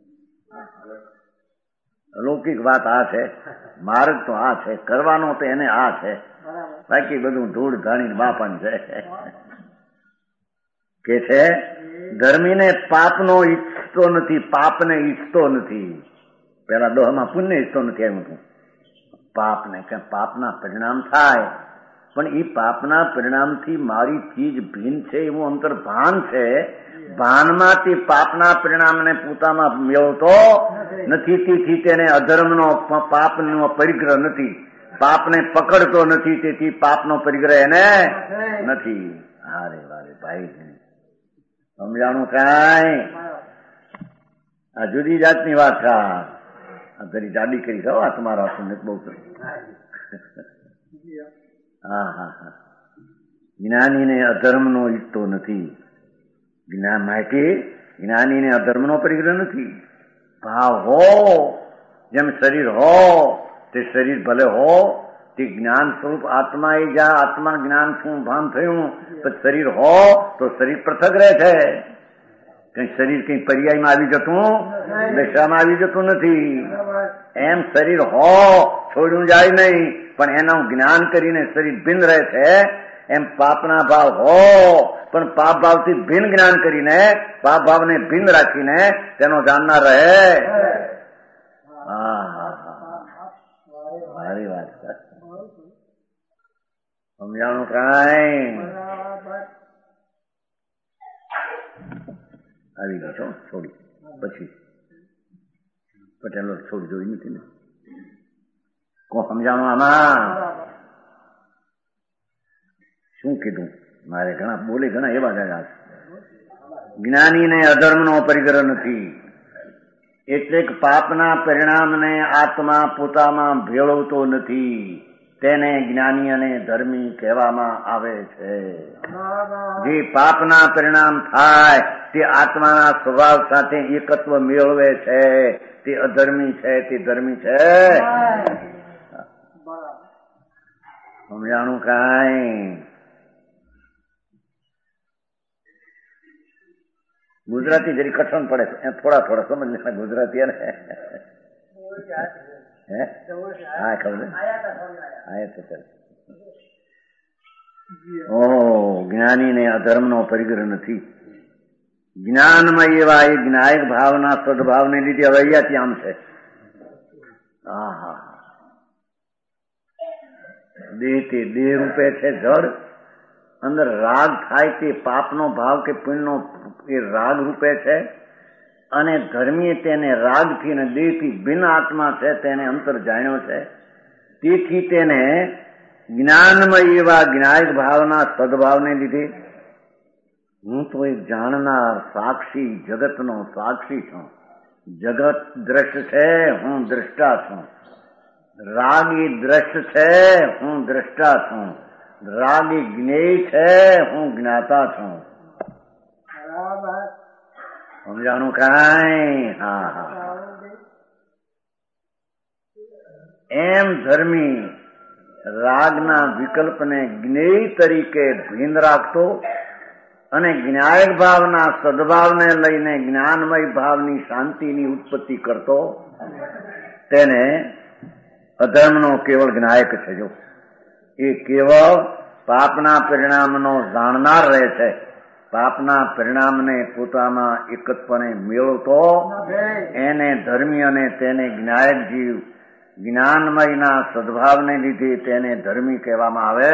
અલૌકિક વાત આ છે. માર્ગ તો આ છે, કરવાનો તો એને આ છે, બાકી બધું ધૂળ ધાણી બાપન છે. કે છે ધર્મીને પાપનો ઈચ્છતો નથી, પાપને ઈચ્છતો નથી. પેલા દોહમાં પુણ્ય ઈચ્છતો નથી એમ હતું. પાપને કે પાપના પરિણામ થાય, પણ એ પાપના પરિણામથી મારી ચીજ ભીન છે એવું અંતર ભાન છે. ભાનમાંથી પાપના પરિણામને પોતામાં મેળવતો નથી, તેથી તેને અધર્મનો, પાપનો પરિગ્રહ નથી. પાપને પકડતો નથી, તેથી પાપનો પરિગ્રહ એને નથી. હારે વારે ભાઈ સમજાણું કાંઈ? આ જુદી જાતની વાત છે. આ તરી જાડી કરી છો આ તમારા સુનિત બહુ કરી. હા હા હા જ્ઞાનીને અધર્મનો ઈચ્છતો નથી. જ્ઞાન માટે જ્ઞાનીને અધર્મનો પરિગ્રહ નથી. ભાવ હો, જેમ શરીર હો તે શરીર ભલે હો, તે જ્ઞાન સ્વરૂપ આત્મા એ જા આત્મા જ્ઞાન શું ભાન થયું, તો શરીર હો તો શરીર પૃથક રહે છે. કઈ શરીર કઈ પર્યાયમાં આવી જતું, દશામાં આવી જતું નથી. એમ શરીર હો છોડ્યું જાય નહીં, પણ એનું જ્ઞાન કરીને શરીર ભિન્ન રહે છે. એમ પાપના ભાવ હો પણ પાપ ભાવથી ભિન્ન જ્ઞાન કરીને, પાપ ભાવને ભિન્ન રાખીને તેનો જાણનાર રહે. હા હા હા મારી વાત સમજાણું કાંઈ? આવી ગઈ છો છોડી પછી પટેલો છોડી જોઈ નથી ને કોણ સમજાણું? આમાં શું કીધું? મારે ઘણા બોલે ઘણા એવા ગયા. જ્ઞાનીને અધર્મનો પરિગ્રહ નથી, એટલે પાપના પરિણામને આત્મા પોતામાં ભેળવતો નથી. તેને જ્ઞાની અને ધર્મી કહેવામાં આવે છે. જે પાપના પરિણામ થાય તે આત્માના સ્વભાવ સાથે એકત્વ મેળવે છે, તે અધર્મી છે, તે ધર્મી છે. સમજાણું કાંઈ? ગુજરાતી જરી કઠણ પડે, થોડા થોડા સમજ લે ગુજરાતી. ને હે હા ખબર આયા તો ચાલ. ઓ જ્ઞાનીને અધર્મનો પરિગ્રહ નથી. જ્ઞાનમાં એવા એ જ્ઞાયક ભાવના સદભાવને લીધે હવે અહીંયાથી આમ છે. હા હા દેહ તે દેહ રૂપે છે જડ, અંદર રાગ થાય તે પાપનો ભાવ કે પુણ્યનો એ રાગ રૂપે છે, અને ધર્મી તેને રાગથી અને દેહથી ભિન્ન આત્મા છે, તેને અંતર જાણ્યો છે. તેથી તેને જ્ઞાનમાં એવા જ્ઞાયક ભાવના સદભાવને લીધે હું તો એક જાણનાર સાક્ષી, જગતનો સાક્ષી છું. જગત દ્રષ્ટ છે, હું દ્રષ્ટા છું. રાગી દ્રષ્ટ છે, હું દ્રષ્ટા છું. રાગી જ્ઞેય છે, હું જ્ઞાતા છું. સમજાણું કાંઈ? હા હા એમ ધર્મી રાગના વિકલ્પને જ્ઞેય તરીકે ભીન રાખતો અને જ્ઞાયક ભાવના સદભાવને લઈને જ્ઞાનમય ભાવની શાંતિની ઉત્પત્તિ કરતો, તેને અધર્મનો કેવળ જ્ઞાયક છે. જો એ કેવળ પાપના પરિણામનો જાણનાર રહે છે, પાપના પરિણામને પોતામાં એકત્વને મેળવતો એને ધર્મી અને તેને જ્ઞાયક જીવ જ્ઞાનમયના સદભાવને લીધે તેને ધર્મી કહેવામાં આવે.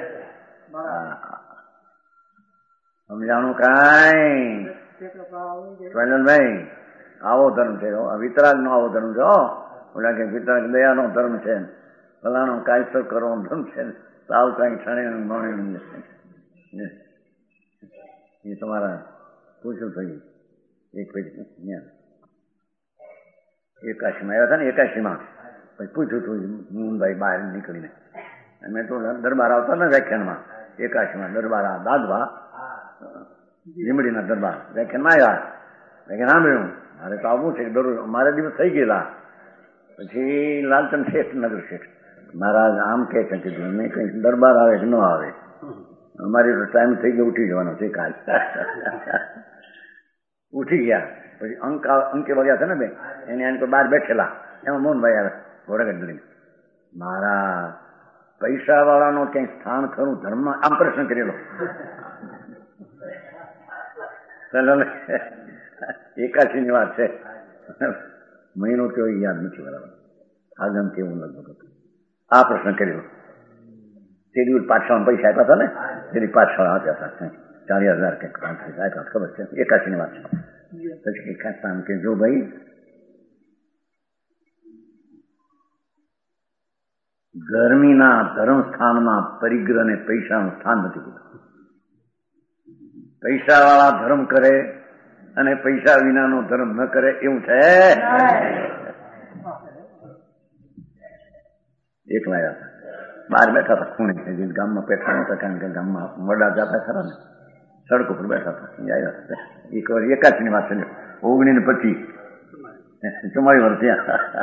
સમજાણું કાંઈ? સ્વયંભાઈ આવો ધર્મ છે, વિતરાગ નો આવો ધર્મ છે. ઓલા કે વિતરાગ દયાનો ધર્મ છે, ફલાનો કાયસર કરવાનો ધર્મ છે, સાવ કઈ ક્ષણે મણી એ તમારા પૂછ્યું થયું એક પેજ એકાશીમાં આવ્યા હતા ને, એકાશીમાં પછી પૂછ્યું હતું મોહનભાઈ બહાર નીકળીને. મેં તો દરબાર આવતા ને વ્યાખ્યાનમાં, એકાશીમાં દરબાર આ દાદવા લીમડીના દરબાર વ્યાખ્યાનમાં આવ્યા. વ્યાખ્યાન સાંભળ્યું, મારે તો આવવું છે દરરોજ, મારે દિવસ થઈ ગયેલા. પછી લાલચંદ શેઠ, નગર શેઠ મહારાજ આમ કે છે કીધું, મેં કઈ દરબાર આવે કે ન આવે, અમારી તો ટાઈમ થઈ ગયો, ઉઠી જવાનો છે કાલ. ઉઠી ગયા. પછી અંક અંકે વાગ્યા છે ને બે, એને આને કોઈ બહાર બેઠેલા, એમાં મોહનભાઈ આવે ઘોડાગઢ લઈને. મારા પૈસા વાળાનો ક્યાંય સ્થાન ખરું ધર્મમાં? આમ પ્રશ્ન કરેલો. ચાલો એકાશી ની વાત છે, મહિનો કેવો યાદ નથી બરાબર, આગમ કેવું લગભગ હતું. આ પ્રશ્ન કર્યો તે દિવસ પાઠશાળા પૈસા આપ્યા હતા ને, તેની પાઠશાળા આપ્યા હતા ચાલીસ હજાર કંઈક પાંત્રીસ આપ્યા, ખબર છે, એકાશી ની વાત છે. પછી એકાશી આમ કે જો ભાઈ ધર્મીના ધર્મ સ્થાનમાં પરિગ્રહ ને પૈસાનું સ્થાન નથી દીધું. પૈસા વાળા ધર્મ કરે અને પૈસા વિનાનો ધર્મ ન કરે એવું છે? એકલા આવ્યા હતા, બહાર બેઠા હતા ખૂણે, ગામમાં બેઠા નતા, કારણ કે ગામમાં વડા જતા ખરા ને, સડક ઉપર બેઠા હતા. આવ્યા હતા એક વાર એકાશી ની વાત છે, ઓગણી ને પચીસ ચુમ્માળી વર્ષ ત્યાં.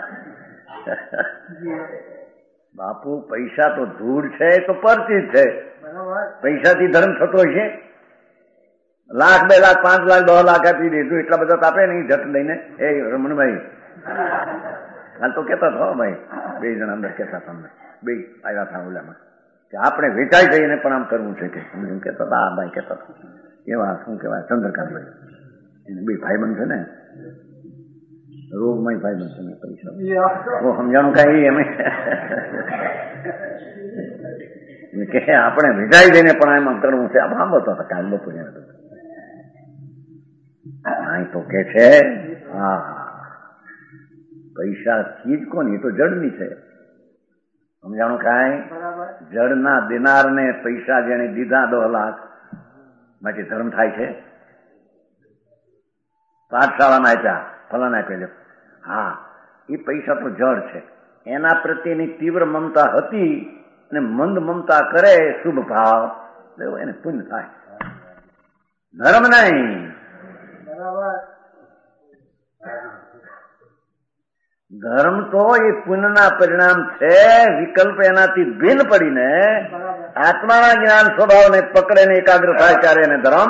બાપુ પૈસા તો ધૂળ છે, તો પરચી છે. પૈસાથી ધર્મ થતો છે? લાખ બે લાખ પાંચ લાખ દસ લાખ આપી દીધું, એટલા બધા તો આપે નહીં જટ લઈને. એ રમણભાઈ હાલ તો કેતા હતા ભાઈ, બે જણા અંદર કેતા હતા, અમને બે આવ્યા હતા ઓલામાં કે આપણે વેચાઈ જઈને પણ આમ કરવું છે કે કેતા હતા. આ ભાઈ કેતા હતા એવા શું કેવાય ચંદ્રકાંતભાઈ, એને બે ભાઈબંધ છે ને, રોગમય ભાઈબંધ છે ને, પૈસા સમજાણું કઈ એમ કે આપણે વેચાઈ જઈને પણ એમાં કરવું છે. આપણે આમ બતા હતા કાલ બપોરે તો કે છે હા પૈસા ચીજ કોની, તો જડની છે. સમજાણું કાંઈ? જડના દેનાર ને પૈસા જેને દીધા દો લાખ માટે ધર્મ થાય છે? પાઠશાળામાં આપ્યા, ફલાના આપ્યા, હા એ પૈસા તો જડ છે. એના પ્રત્યેની તીવ્ર મમતા હતી અને મંદ મમતા કરે શુભ ભાવ, એને પુણ્ય થાય, ધર્મ નહીં. ધર્મ તો એ પુણ્યના પરિણામ છે. વિકલ્પ એનાથી ભિન્ન પડીને આત્માના જ્ઞાન સ્વભાવને પકડે ને એકાગ્ર થાય ત્યારે એને ધર્મ.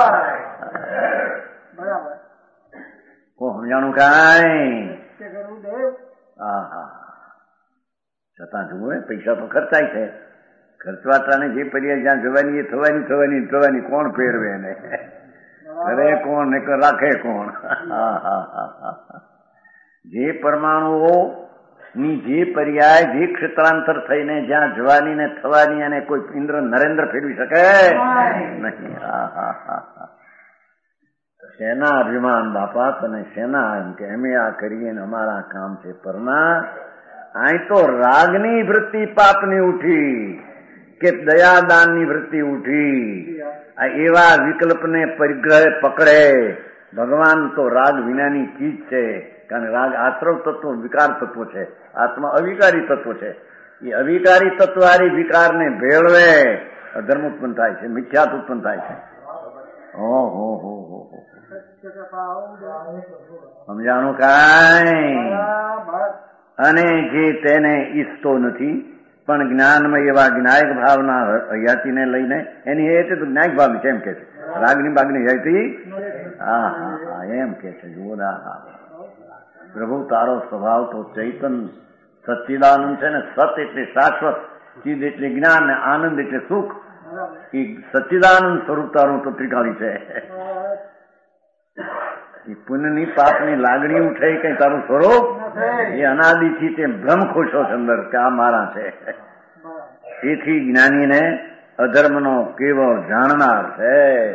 સમજાણું કાંઈ? હા હા છતાં જુઓ પૈસા તો ખર્ચાય છે. ખર્ચવાટાને જે પર્યાય જ્યાં જવાની એ થવાની થવાની થવાની કોણ ફેરવે એને? કરે કોણ ને રાખે કોણ? હા હા હા જે પરમાણુઓ ની જે પર્યાય જે ક્ષેત્રાંતર થઈને જ્યાં જવાની ને થવાની અને કોઈ ઇન્દ્ર નરેન્દ્ર ફેરવી શકે નહીં. હા હા હા શેના અભિમાન બાપા તને શેના? એમ કે અમે આ કરીએ ને અમારા કામ છે. પરના અહીં તો રાગની વૃત્તિ પાપની ઉઠી કે દયાદાનની વૃત્તિ ઉઠી. આ એવા વિકલ્પને પરિગ્રહ પકડે. ભગવાન તો રાગ વિનાની ચીજ છે, કારણ રાગ આશ્રવ તત્વ વિકાર તત્વ છે, આત્મા અવિકારી તત્વ છે. એ અવિકારી તત્વવાળી વિકારને ભેળવે અધર્મ ઉત્પન્ન થાય છે, મિથ્યાત ઉત્પન્ન થાય છે. ઓહો હો હો સમજાણું કાંઈ? અને જે તેને ઈચ્છતો નથી પણ જ્ઞાનમાં એવા જ્ઞાયક ભાવના હયાતીને લઈને એની એ તો જ્ઞાયક ભાવ છે એમ કે છે, રાગની બાગની હયાતી. હા હા હા એમ કે છે. જુઓ હા પ્રભુ તારો સ્વભાવ તો ચૈતન સચ્ચિદાનંદ છે ને. સત એટલે શાશ્વત, ચિદ એટલે જ્ઞાન ને આનંદ એટલે સુખ. એ સચ્ચિદાનંદ સ્વરૂપ તારું તો ત્રિકાળી છે. એ પુણ્યની પાપની લાગણી ઉઠે કઈ તારું સ્વરૂપ એ અનાદિથી તે ભ્રમ ખુશો છે અંદર કે આ મારા છે. તેથી જ્ઞાનીને અધર્મનો કેવળ જાણનાર છે.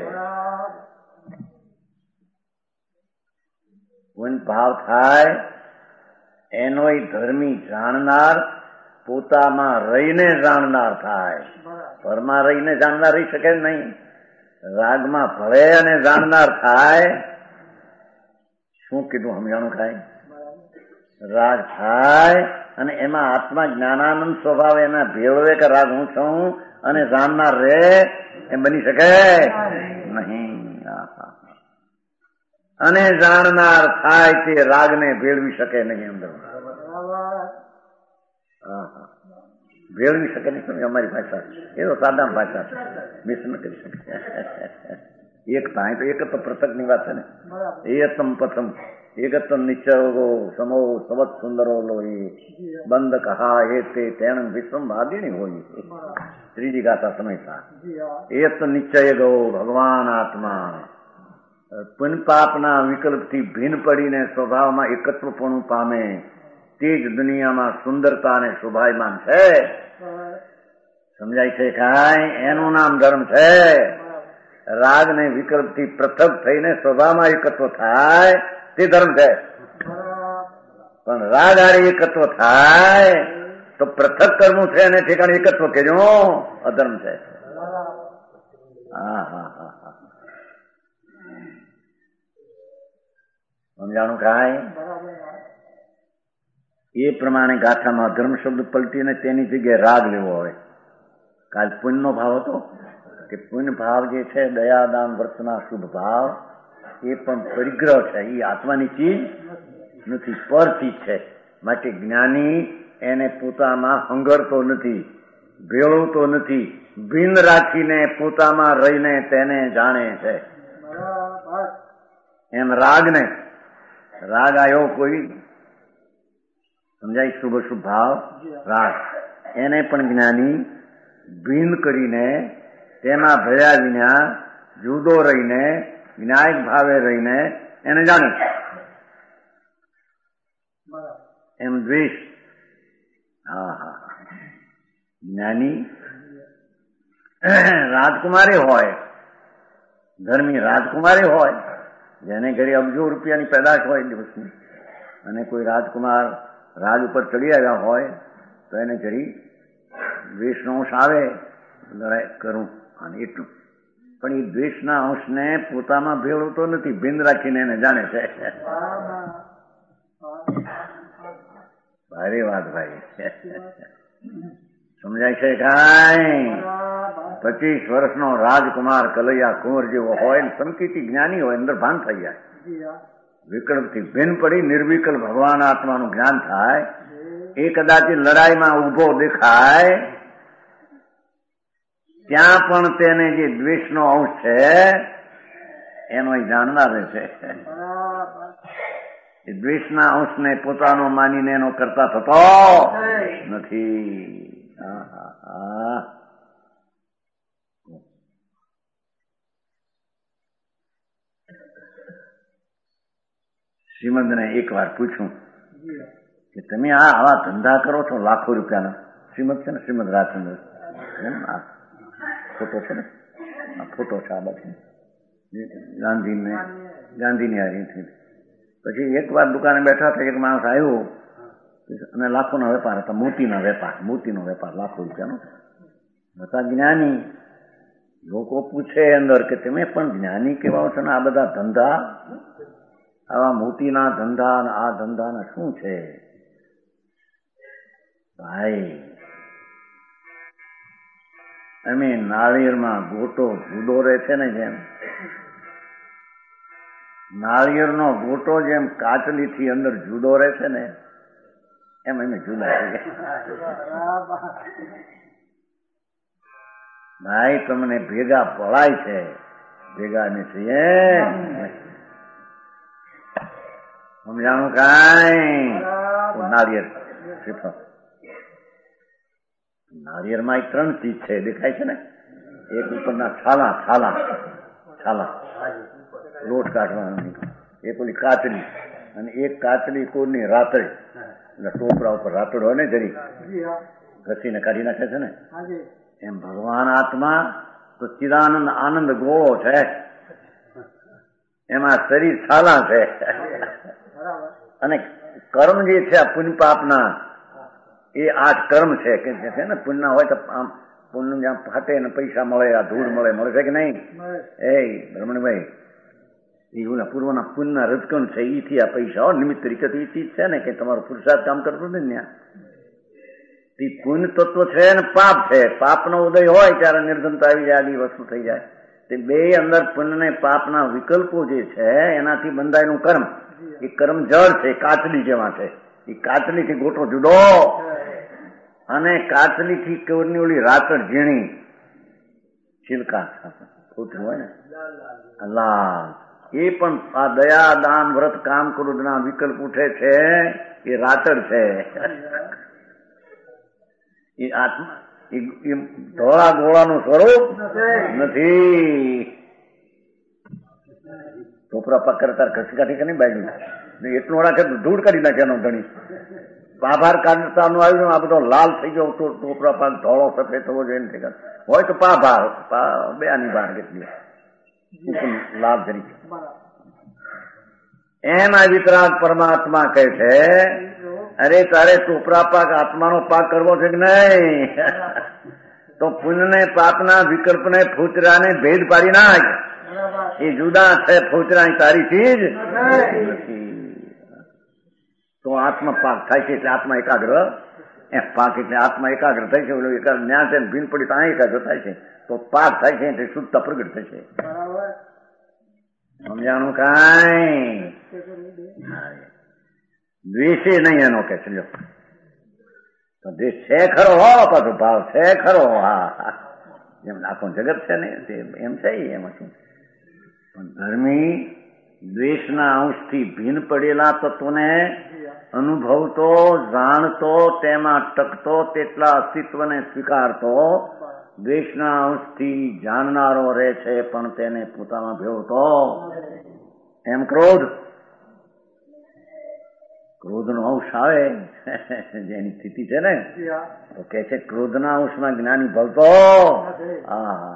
પુણ્ય ભાવ થાય એનો ધર્મી જાણનાર પોતામાં રહીને જાણનાર થાય. પરમાં રહીને જાણનાર રહી શકે નહીં. રાગમાં ભળે અને જાણનાર થાય. શું કીધું સમજાણું ખાય? રાગ થાય અને એમાં આત્મા જ્ઞાનાનંદ સ્વભાવ એના ભેળવે કે રાગ હું છું અને જાણનાર રે એમ બની શકે નહીં. અને જાણનાર થાય તે રાગને ભેળવી શકે નહીં. અંદર ભેળવી શકે નહીં. અમારી ભાષા એ તો સાદા ભાષા મિસ ન કરી શકે. એકતા તો એક તો પૃથક ની વાત છે ને. એતમ પથમ એકત્વ નિશ્ચયો સમો સવત સુંદરો લોહી બંધ કહા એ તે તેણ વિશ્વમ ભાદિણી હોય. ત્રીજી ગાથા સમયતા એત નિશ્ચય ગો ભગવાન આત્મા પુન પાપના વિકલ્પથી ભિન્ન પડીને સ્વભાવમાં એકત્વપણું પામે તે જ દુનિયામાં સુંદરતા અને શોભાયમાન છે. સમજાય છે કાંઈ? એનું નામ ધર્મ છે. રાગ ને વિકલ્પથી પૃથક થઈને સ્વભાવમાં એકત્વ થાય તે ધર્મ છે. પણ રાગ હારે એકત્વ થાય તો પૃથક કર્મું છે અને ઠેકાણે એકત્વ કેજો અધર્મ છે. હા હા હા હા સમજાણું કાંઈ? એ પ્રમાણે ગાથામાં અધર્મ શબ્દ પલટીને તેની જગ્યાએ રાગ લેવો હોય. કાલ પુણ્યનો ભાવ હતો કે પુણ્ય ભાવ જે છે દયા દાન વર્તના શુભ ભાવ એ પણ પરિગ્રહ છે. એ આત્માની ચીજ નથી, પર ચીજ છે. માટે જ્ઞાની એને પોતામાં હંગરતો નથી, ભેળવતો નથી, ભિન્ન રાખીને પોતામાં રહીને તેને જાણે છે. એમ રાગને રાગ આવ્યો કોઈ સમજાય શુભ શુભ ભાવ રાગ એને પણ જ્ઞાની ભિન્ન કરીને તેમાં ભર્યા વિના જુદો રહીને વિનાયક ભાવે રહીને એને જાણે. એમ દ્વેષ હા હા જ્ઞાની રાજકુમારી હોય, ધર્મી રાજકુમારી હોય જેને ઘરે અબજો રૂપિયાની પેદાશ હોય દિવસની, અને કોઈ રાજકુમાર રાજ ઉપર ચડી આવ્યા હોય તો એને ઘડી દ્વેષનો અંશ આવે લડાઈ કરું અને એટલું. પણ એ દ્વેષના અંશને પોતામાં ભેળવતો નથી, ભિન્ન રાખીને એને જાણે છે. ભારે વાત ભાઈ. સમજાય છે કાંઈ? પચીસ વર્ષનો રાજકુમાર કલૈયા કુંવર જેવો હોય, સંકેતી જ્ઞાની હોય, અંદર ભાન થઈ જાય. વિકલ્પથી ભિન્ન પડી નિર્વિકલ્પ ભગવાન આત્માનું જ્ઞાન થાય. એ કદાચ લડાઈમાં ઉભો દેખાય ત્યાં પણ તેને જે દ્વેષનો અંશ છે એનો જાણનાર છે. એ દ્વેષના અંશને પોતાનો માનીને એનો કરતા થતો નથી. શ્રીમદને એક વાર પૂછ્યું કે તમે આ આવા ધંધા કરો છો લાખો રૂપિયાના. શ્રીમદ છે ને, શ્રીમદ રાજચંદ્ર આ ફોટો છે ને, આ ફોટો છે આ બાજુ ગાંધીને ગાંધીની હારી. પછી એક વાર દુકાને બેઠા હતા, એક માણસ આવ્યો અને લાખોનો વેપાર હતા, મોતીનો વેપાર મોતીનો વેપાર લાખો રૂપિયાનો હતા. જ્ઞાની લોકો પૂછે અંદર કે તમે પણ જ્ઞાની કેવાઓ છો ને આ બધા ધંધા, આવા મોતીના ધંધા અને આ ધંધાના શું છે? ભાઈ અમે નાળિયેરમાં ગોટો જુદો રહે છે ને, જેમ નાળિયેરનો ગોટો જેમ કાચલીથી અંદર જુદો રહે છે ને, એમ અમે જુદા છીએ. ભાઈ તમને ભેગા પડાય છે, ભેગા નથી. સમજાણું કાંઈ? નાળિયેર નાળિયેરમાં એક ત્રણ ચીજ છે, દેખાય છે ને. એક ઉપરના છાલા છાલા છાલા લોટ કાઢવાની, એક ઓલી કાચલી, અને એક કાચલી કોરની રાતડી, એટલે ટોપરા ઉપર રાતડ હોય ને જરી ઘસીને કાઢી નાખે છે ને, એમ ભગવાન આત્મા તો ચિદાનંદ આનંદ ગોળો છે, એમાં શરીર છાલા છે, અને કર્મ જે છે આ પુણ્ય પાપના એ આઠ કર્મ છે કે જે છે ને પુણ્ય હોય તો આમ પુણ્ય જ્યાં ફાટે ને પૈસા મળે, આ ધૂળ મળે, મળે છે કે નહીં? એ રમણભાઈ, એ ઓલા પૂર્વના પુણ્યના રજકણ છે, ઈથી આ પૈસા નિમિત્ત તરીકે તો ઈ છે ને કે તમારું પુરુષાર્થ કામ કરતું ને ત્યાં તે પુણ્ય તત્વ છે ને પાપ છે. પાપનો ઉદય હોય ત્યારે નિર્ધનતા આવી જાય, આડી વસ્તુ થઈ જાય. તે બે અંદર પુણ્ય ને પાપના વિકલ્પો જે છે એનાથી બંધાયેલું કર્મ, એ કર્મ જળ છે, કાચલી જેવા છે. એ કાચલી થી ગોટો જુદો, અને કાચલી થી કેવરની ઓલી રાતડ ઝીણી છિલકા ફૂટવું હોય ને લાલ, એ પણ આ દયા દાન વ્રત કામ ક્રોધ ના વિકલ્પ ઉઠે છે, એ રાતડ છે. એ આત્મા એ ધોળા ગોળાનું સ્વરૂપ નથી. ટોપરા પાક કરતા ઘસી કાઢી કે નહીં બાજુ એટલું રાખે તો ધૂળ કાઢી નાખે એનો ધણી. પાભાર કાઢતા નું આવ્યું, આ બધો લાલ થઈ ગયો તો ટોપરા પાક ધોળો સફેદ થવો જોઈએ નથી હોય તો પાભાર બે આની બહાર કેટલી લાભ તરીકે. એમ આ વિતરાગ પરમાત્મા કહે છે, અરે તારે ટોપરા પાક આત્માનો પાક કરવો છે કે નહીં? તો પુણ્ય ને પાપના વિકલ્પ ને ફૂચરા ને ભેદ પાડી નાખ. એ જુદા છે, ફૂચરા તારી ચીજ નથી. તો આત્મા પાક થાય છે એટલે આત્મા એકાગ્ર, એમ પાક એટલે આત્મા એકાગ્ર થાય છે. જ્ઞાન છે ભીન પડી તો આ એકાગ્ર થાય છે, તો પાક થાય છે એટલે શુદ્ધતા પ્રગટ થશે. સમજાણું? કાંઈ દ્વેષે નહીં એનો કે ચલ્યો તો દ્વેષ છે ખરો, હો પાછો ભાવ છે ખરો. હા, જેમ આખું જગત છે ને એમ છે, એમાં શું. પણ ધર્મી દ્વેષના અંશથી ભીન પડેલા તત્વને અનુભવતો, જાણતો, તેમાં ટકતો, તેટલા અસ્તિત્વને સ્વીકારતો, દ્વેષના અંશથી જાણનારો રહે છે પણ તેને પોતામાં ભેળવતો. એમ ક્રોધ ક્રોધ નો અંશ આવે જેની સ્થિતિ છે ને તો કે છે ક્રોધના અંશમાં જ્ઞાની ભળતો. હા,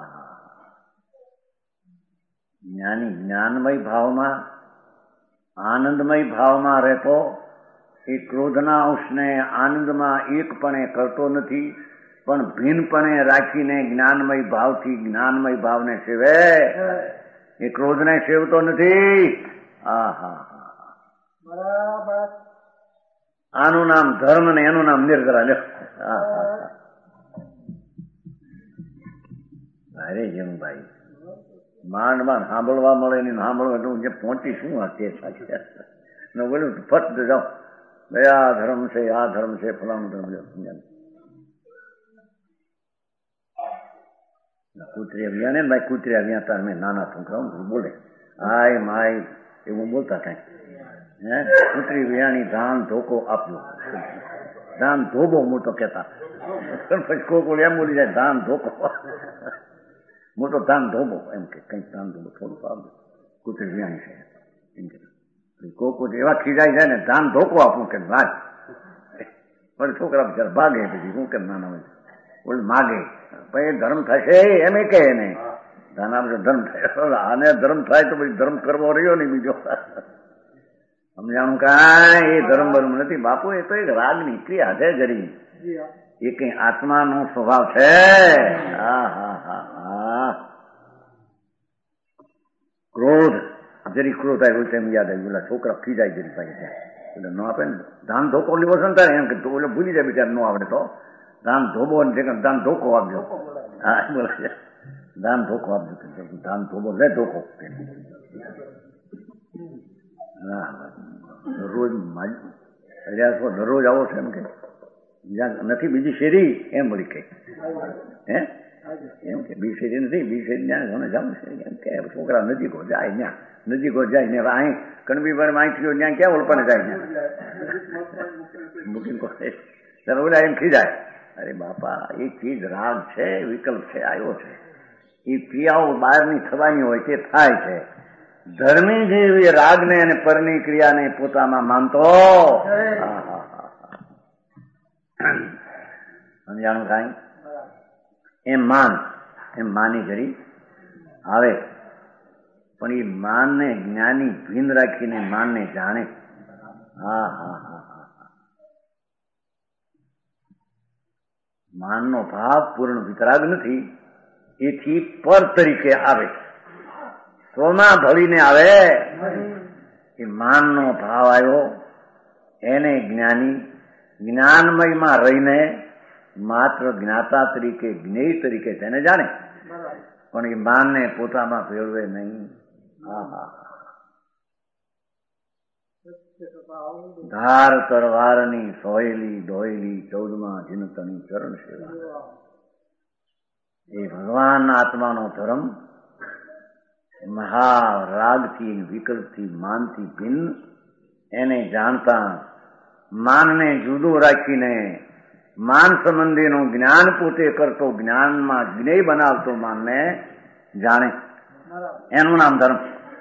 જ્ઞાની જ્ઞાનમય ભાવમાં આનંદમય ભાવમાં રહેતો, એ ક્રોધના અંશને આનંદમાં એકપણે કરતો નથી, પણ ભિન્નપણે રાખીને જ્ઞાનમય ભાવથી જ્ઞાનમય ભાવને સેવે. એ ક્રોધને સેવતો નથી. હા હા હા, બરાબર. આનું નામ ધર્મ ને એનું નામ નિર્જરા. હા હા, અરે જેમ ભાઈ માંડ માંડ સાંભળવા મળે ને સાંભળવા એટલું જે પહોંચી શું આ કે બોલ્યું ફટ જાઓ ભાઈ આ ધર્મ છે, આ ધર્મ છે, ફલાણું ધર્મ છે. કૂતરી આવ્યા ને ભાઈ, કૂતરી આવ્યા હતા મેં નાના છોકરાઓ બોલે આય માય એવું બોલતા કઈ. હે કૂતરી વ્યાણી ધાન ધોકો આપ્યો, ધાન ધોબો મોટો કેતા, પછી કોઈ એમ બોલી જાય ધાન ધોકો મોટો ધાન ધોબો એમ કે કઈક ધાન ધોબો થોડુંક આપજો, કૂતરી વ્યાણી છે એમ કે. કોકો એવા ખીજાઈ જાય ને ધાન ધોકો આપવું કે ભાગ પણ છોકરા બિચારા ભાગે, પછી શું કે નાના હોય ઓલ માગે પછી ધર્મ થશે એમ એ કહે ને ધાન આપજો ધર્મ થાય. આને ધર્મ થાય તો પછી ધર્મ કરવો રહ્યો ને બીજો. સમજાણું? કાંઈ એ ધર્મ બર્મ નથી બાપુ, એ તો એક રાગની ક્રિયા છે જરી, એ કઈ આત્માનો સ્વભાવ છે. હા હા હા હા, ક્રોધ જરી ક્રોધ આવ્યો એમ યાદ આવ્યું, ઓલા છોકરા ખીજાય જરી પાસે એટલે ન આપે ને ધાન ધોકો લેવો છે ને તારે એમ કે ઓલે ભૂલી જાય બિચાર ન આવડે તો ધાન ધોબો ધાન ધોકો આપજો. હા બોલે છે ધાન ધોકો આપજો, ધાન ધોબો લે ધોકો. હા દરરોજ દરરોજ આવો છે એમ કે નથી બીજી શેરી એમ વળી કઈ હે એમ કે બી શેરી નથી, બી શેરી ત્યાં જાઉં છે એમ કે છોકરા નજીકો જાય ત્યાં નજીકો જાય ને અહીં કણબી પર માહિતી ત્યાં ક્યાં ઓળપાને જાય ત્યાં બુકિંગ ઓલા એમ ખીજાય. અરે બાપા એ ચીજ રાગ છે, વિકલ્પ છે, આવ્યો છે એ ક્રિયાઓ બહારની થવાની હોય તે થાય છે. ધર્મી જીવ એ રાગને અને પરની ક્રિયાને પોતામાં માનતો સમજાણું કાંઈ એમ માન એમ માની કરી આવે, પણ એ માનને જ્ઞાની ભીન રાખીને માનને જાણે. હા હા હા હા માનનો ભાવ પૂર્ણ વિતરાગ નથી, એથી પર તરીકે આવે, સ્વમાં ભળીને આવે. એ માનનો ભાવ આવ્યો એને જ્ઞાની જ્ઞાનમયમાં રહીને માત્ર જ્ઞાતા તરીકે જ્ઞેય તરીકે તેને જાણે, પણ એ માનને પોતામાં ફેરવે નહીં. હા હા ધાર તરવારની સોયલી દોયલી ચૌદમાં જિનતની ચરણ સેવા. એ ભગવાન આત્માનો ધર્મ મહારાગથી વિકલ્પથી માનથી ભિન્ન એને જાણતા માનને જુદો રાખીને માન સંબંધીનું જ્ઞાન પોતે કરતો જ્ઞાનમાં જ્ઞેય બનાવતો માનને જાણે, એનું નામ ધર્મ.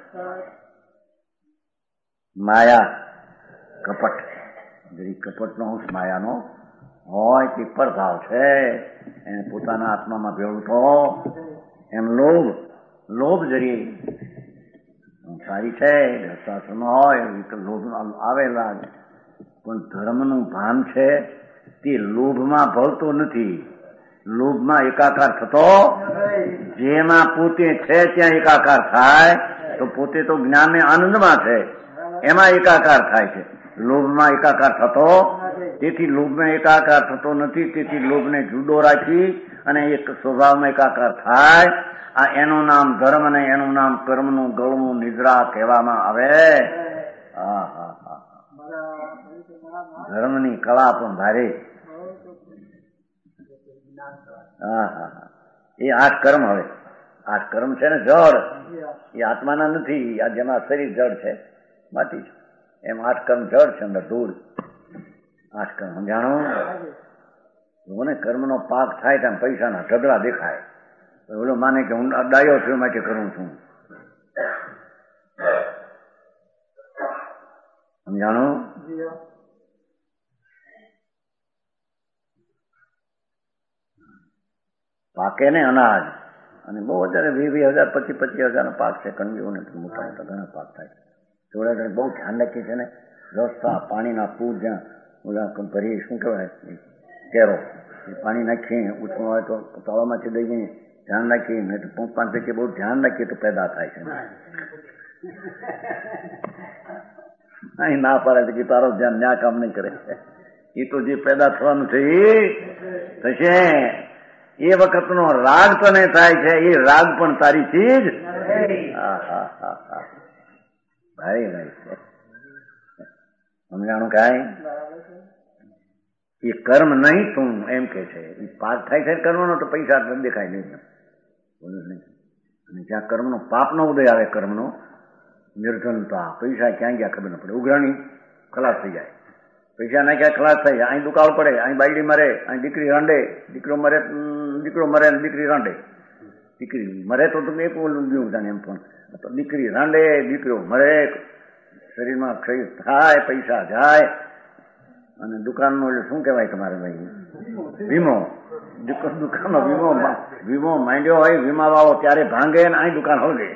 માયા કપટ, જરી કપટનો અંશ માયાનો હોય તે પરભાવ છે, એને પોતાના આત્મામાં ભેળું તો એમ લોભ લોભ જરી સારી છે, શાસ્ત્રમાં હોય લોભ આવેલા, પણ ધર્મનું ભાન છે તે લોભમાં ભળતો નથી, લોભમાં એકાકાર થતો. જેમાં પોતે છે ત્યાં એકાકાર થાય તો પોતે તો જ્ઞાનને આનંદમાં છે એમાં એકાકાર થાય છે, લોભમાં એકાકાર થતો. તેથી લોભમાં એકાકાર થતો નથી, તેથી લોભને જુદો રાખી અને એક સ્વભાવમાં એકાકાર થાય. આ એનું નામ ધર્મ અને એનું નામ કર્મનું ગળવું નિદ્રા કહેવામાં આવે. હા હા હા ધર્મની કળા પણ ભારે. હા હા હા એ આઠ કર્મ. હવે આઠ કર્મ છે ને જળ, એ આત્માના નથી. આ જેમાં શરીર જળ છે, માટી છે, એમ આઠ કર્મ જળ છે, અંદર ધૂળ. આઠ કર્મ સમજાણો. લોકોને કર્મનો પાક થાય ત્યાં પૈસાના ઢગલા દેખાય, ઓલો માને કે હું ડાયો છું માટે કરું છું. સમજાણો. પાકે ને અનાજ અને બહુ વધારે વીસ વીસ હજાર પચીસ પચીસ હજાર નો પાક છે. કણબીઓને મોટા મોટા ઘણા પાક થાય. થોડા ઘણા બહુ ધ્યાન રાખીએ છે ને, રસ્તા પાણીના પૂર જ્યાં ઓલા ભરી શું કહેવાય કેરો, એ પાણી નાખીએ ઉછળો હોય તો તળાવમાંથી દઈ જઈએ, ધ્યાન રાખીએ ને તો પાંચ પાંચ ટકે બહુ ધ્યાન રાખીએ તો પેદા થાય છે. અહીં ના પાડે કે તારો ધ્યાન ન્યા કામ નહીં કરે, એ તો જે પેદા થવાનું છે એ થશે. એ વખતનો રાગ તને થાય છે, એ રાગ પણ તારી ચીજ. હા હા હા હા ભાઈ ભાઈ સમજાણું કાંઈ. એ કર્મ નહીં તું એમ કે છે, એ પાક થાય છે કર્મનો તો પૈસા દેખાય નહીં. અને જ્યાં કર્મનો પાપનો ઉદય આવે, કર્મનો નિર્ધનતા, પૈસા ક્યાં ગયા ખબર ન પડે, ઉઘરાણી ખલાસ થઈ જાય, પૈસા નાખ્યા ખલાસ થઈ જાય. અહીં દુકાળ પડે, અહીં બાયડી મરે, અહીં દીકરી રંડે, દીકરો મરે, દીકરો મરે દીકરી રંડે. દીકરી મરે તો તમે એક ઓલું ગયું જાણે એમ, પણ દીકરી રાંડે, દીકરો મરે, શરીરમાં ક્ષય થાય, પૈસા જાય. અને દુકાનનો શું કહેવાય તમારે ભાઈ, વીમો. દુકાનનો વીમો વીમો માંડ્યો હોય, વીમા વાળો ત્યારે ભાંગે ને અહીં દુકાન હોગે.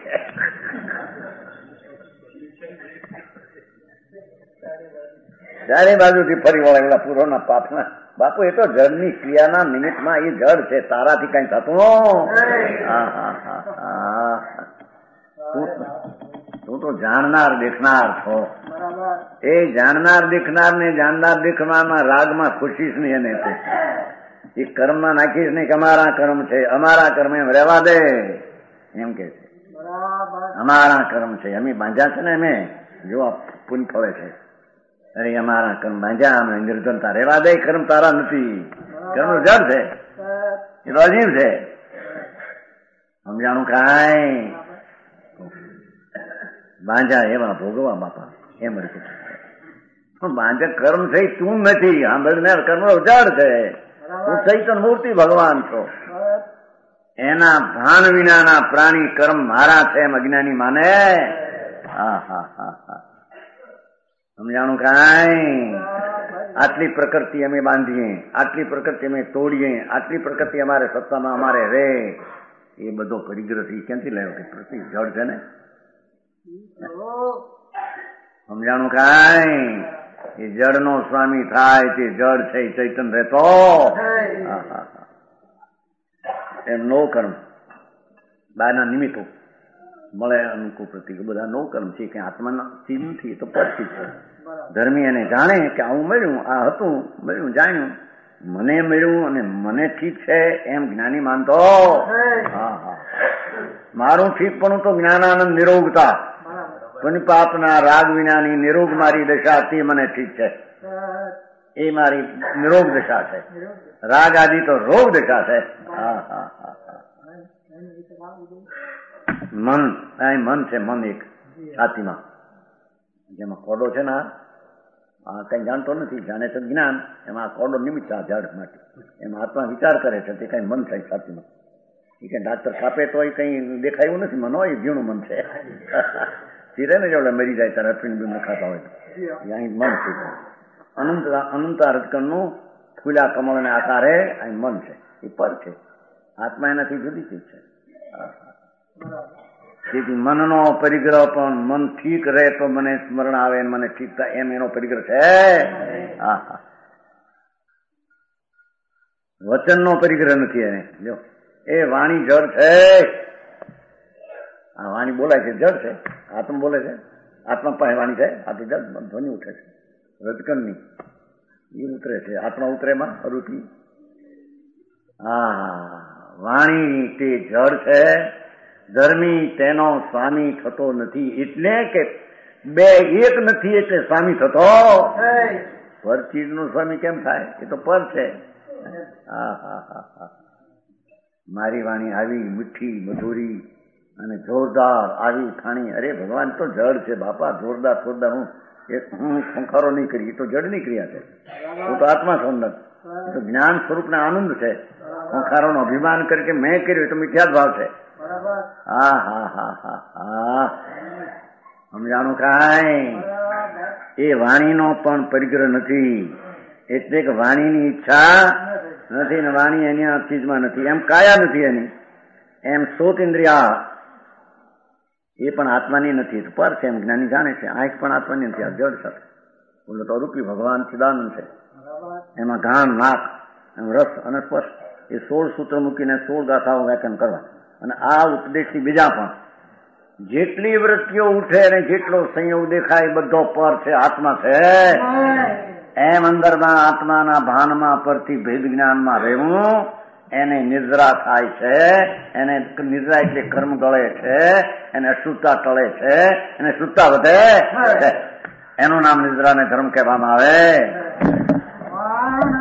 ચારે બાજુથી ફરી વળે એવડા પૂરોના પાપના. બાપુ એ તો જળની ક્રિયાના નિમિત્તમાં એ જળ છે, તારાથી કઈ થતું. હા હા હા હા તું તો જાણનાર દેખનાર છો. એ જાણનાર દેખનાર ને જાણનાર દેખનારમાં રાગમાં ખુશીશ નહીં. એને એ કર્મમાં નાખીશ નહીં કે અમારા કર્મ છે, અમારા કર્મ એમ રહેવા દે એમ કે છે. અમારા કર્મ છે, અમે બાંધ્યા છે ને, અમે જો પુન ફળે છે. અરે અમારા કર્મ બાંધ્યા, અમે નિર્ધનતા રહેવા દે. કર્મ તારા નથી, કર્મ જળ છે, એ તો અજીવ છે. સમજાણું કાંઈ. બાંધ્યા એવા ભોગવા બાપા એમ રીતે. પણ બાંધે કર્મ થઈ તું નથી. સાંભળને કર્મ જળ છે, તું ચૈતન મૂર્તિ ભગવાન છો. એના ભાન વિનાના પ્રાણી કર્મ મારા છે એમ અજ્ઞાની માને. હા હા હા હા સમજાણું કાંઈ? આટલી પ્રકૃતિ અમે બાંધીએ, આટલી પ્રકૃતિ અમે તોડીએ, આટલી પ્રકૃતિ અમારે સત્તામાં અમારે રે, એ બધો પરિગ્રહ થી ક્યાંથી લાવ્યો? કે પ્રતિ જળ છે ને. સમજાણું કાંઈ? એ જળ નો સ્વામી થાય તે જળ છે એ ચૈતન રહેતો. એમ નો કર્મ બાયના નિમિત્તો મળે અનુકૂળ પ્રતિક બધા નો કર્મ છે કે આત્માના ચીજ નથી, તો પરથી છે. ધર્મી એને જાણે કે આવું મળ્યું, આ હતું મળ્યું, જાણ્યું, મને મળ્યું અને મને ઠીક છે એમ જ્ઞાની માનતો. હા હા મારું ઠીક પણ તો જ્ઞાનાનંદ નિરોગતા, પુનિપાપના રાગ વિનાની નિરોગ મારી દશા તે મને ઠીક છે, એ મારી નિરોગ દશા છે. રાગ આદિ તો રોગ દશા છે. હા હા હા મન અહીં મન છે, મન એક છાતીમાં જેમાં કોડો છે ને, આ કઈ જાણતો નથી, જાણે તો જ્ઞાન, એમાં કોડો નિમિત્ત આ ઝાડ માટે એમાં આત્મા વિચાર કરે છે તે કઈ મન થાય છાતીમાં. એ કઈ ડાક્ટર કાપે તો એ કઈ દેખાયું નથી, મન હોય ઝીણું મન છે. ચીરે ને જોડે મરી જાય ત્યારે અફીણ બી નખાતા હોય અહીં મન છે. અનંત અનંત રજકણનું ખુલ્લા કમળ ને આકારે અહીં મન છે, એ પર છે. આત્મા એનાથી જુદી ચીજ છે. તેથી મનનો પરિગ્રહ પણ મન ઠીક રહે તો મને સ્મરણ આવે, મને ઠીક થાય એમ એનો પરિગ્રહ છે. હા હા વચનનો પરિગ્રહ નથી એને. જો એ વાણી જળ છે, આ વાણી બોલાય છે જળ છે, આત્મા બોલે છે, આત્મા પાસે વાણી છે, આ તો જળ ધ્વનિ ઉઠે છે રજકણની, એ ઉતરે છે, આત્મા ઉતરે માં અરુચિ. હા વાણી તે જળ છે, ધર્મી તેનો સ્વામી થતો નથી. એટલે કે બે એક નથી એટલે સ્વામી થતો. પર ચીજ નો સ્વામી કેમ થાય? એ તો પર છે. હા હા હા હા મારી વાણી આવી મીઠી મધુરી અને જોરદાર આવી ખાણી. અરે ભગવાન તો જળ છે બાપા, જોરદાર જોરદાર. હું હું ખંખારો નહીં કરી, એ તો જળની ક્રિયા છે. હું તો આત્મા છું, એ તો જ્ઞાન સ્વરૂપ ને આનંદ છે. ખંખારો નો અભિમાન કરી કે મેં કર્યું એ તો મિથ્યા ભાવ છે. હા હા હા હા હા સમજાણું કાંઈ? એ વાણીનો પણ પરિગ્રહ નથી, એટલે કે વાણીની ઈચ્છા નથી ને વાણી એની ચીજમાં નથી, એમ કાયા નથી એની, એમ સોત ઇન્દ્રિયા એ પણ આત્માની નથી, પર છે એમ જ્ઞાની જાણે છે. આંખ પણ આત્માની નથી, આ જળ સાથે બોલો તો અરૂપી ભગવાન ચિદાનંદ છે. એમાં ઘાન નાક એમ રસ અને સ્પર્શ એ સોળ સૂત્ર મૂકીને સોળ ગાથાઓ વ્યાખ્યાન કરવા. અને આ ઉપદેશથી બીજા પણ જેટલી વૃત્તિઓ ઉઠે અને જેટલો સંયોગ દેખાય બધો પર છે, આત્મા છે. એમ અંદરમાં આત્માના ભાનમાં પરથી ભેદ જ્ઞાનમાં રહેવું એને નિદ્રા થાય છે. એને નિદ્રા એટલે કર્મ ગળે છે, એને અશુદ્ધતા ટળે છે, એને શુદ્ધતા વધે, એનું નામ નિદ્રાને ધર્મ કહેવામાં આવે.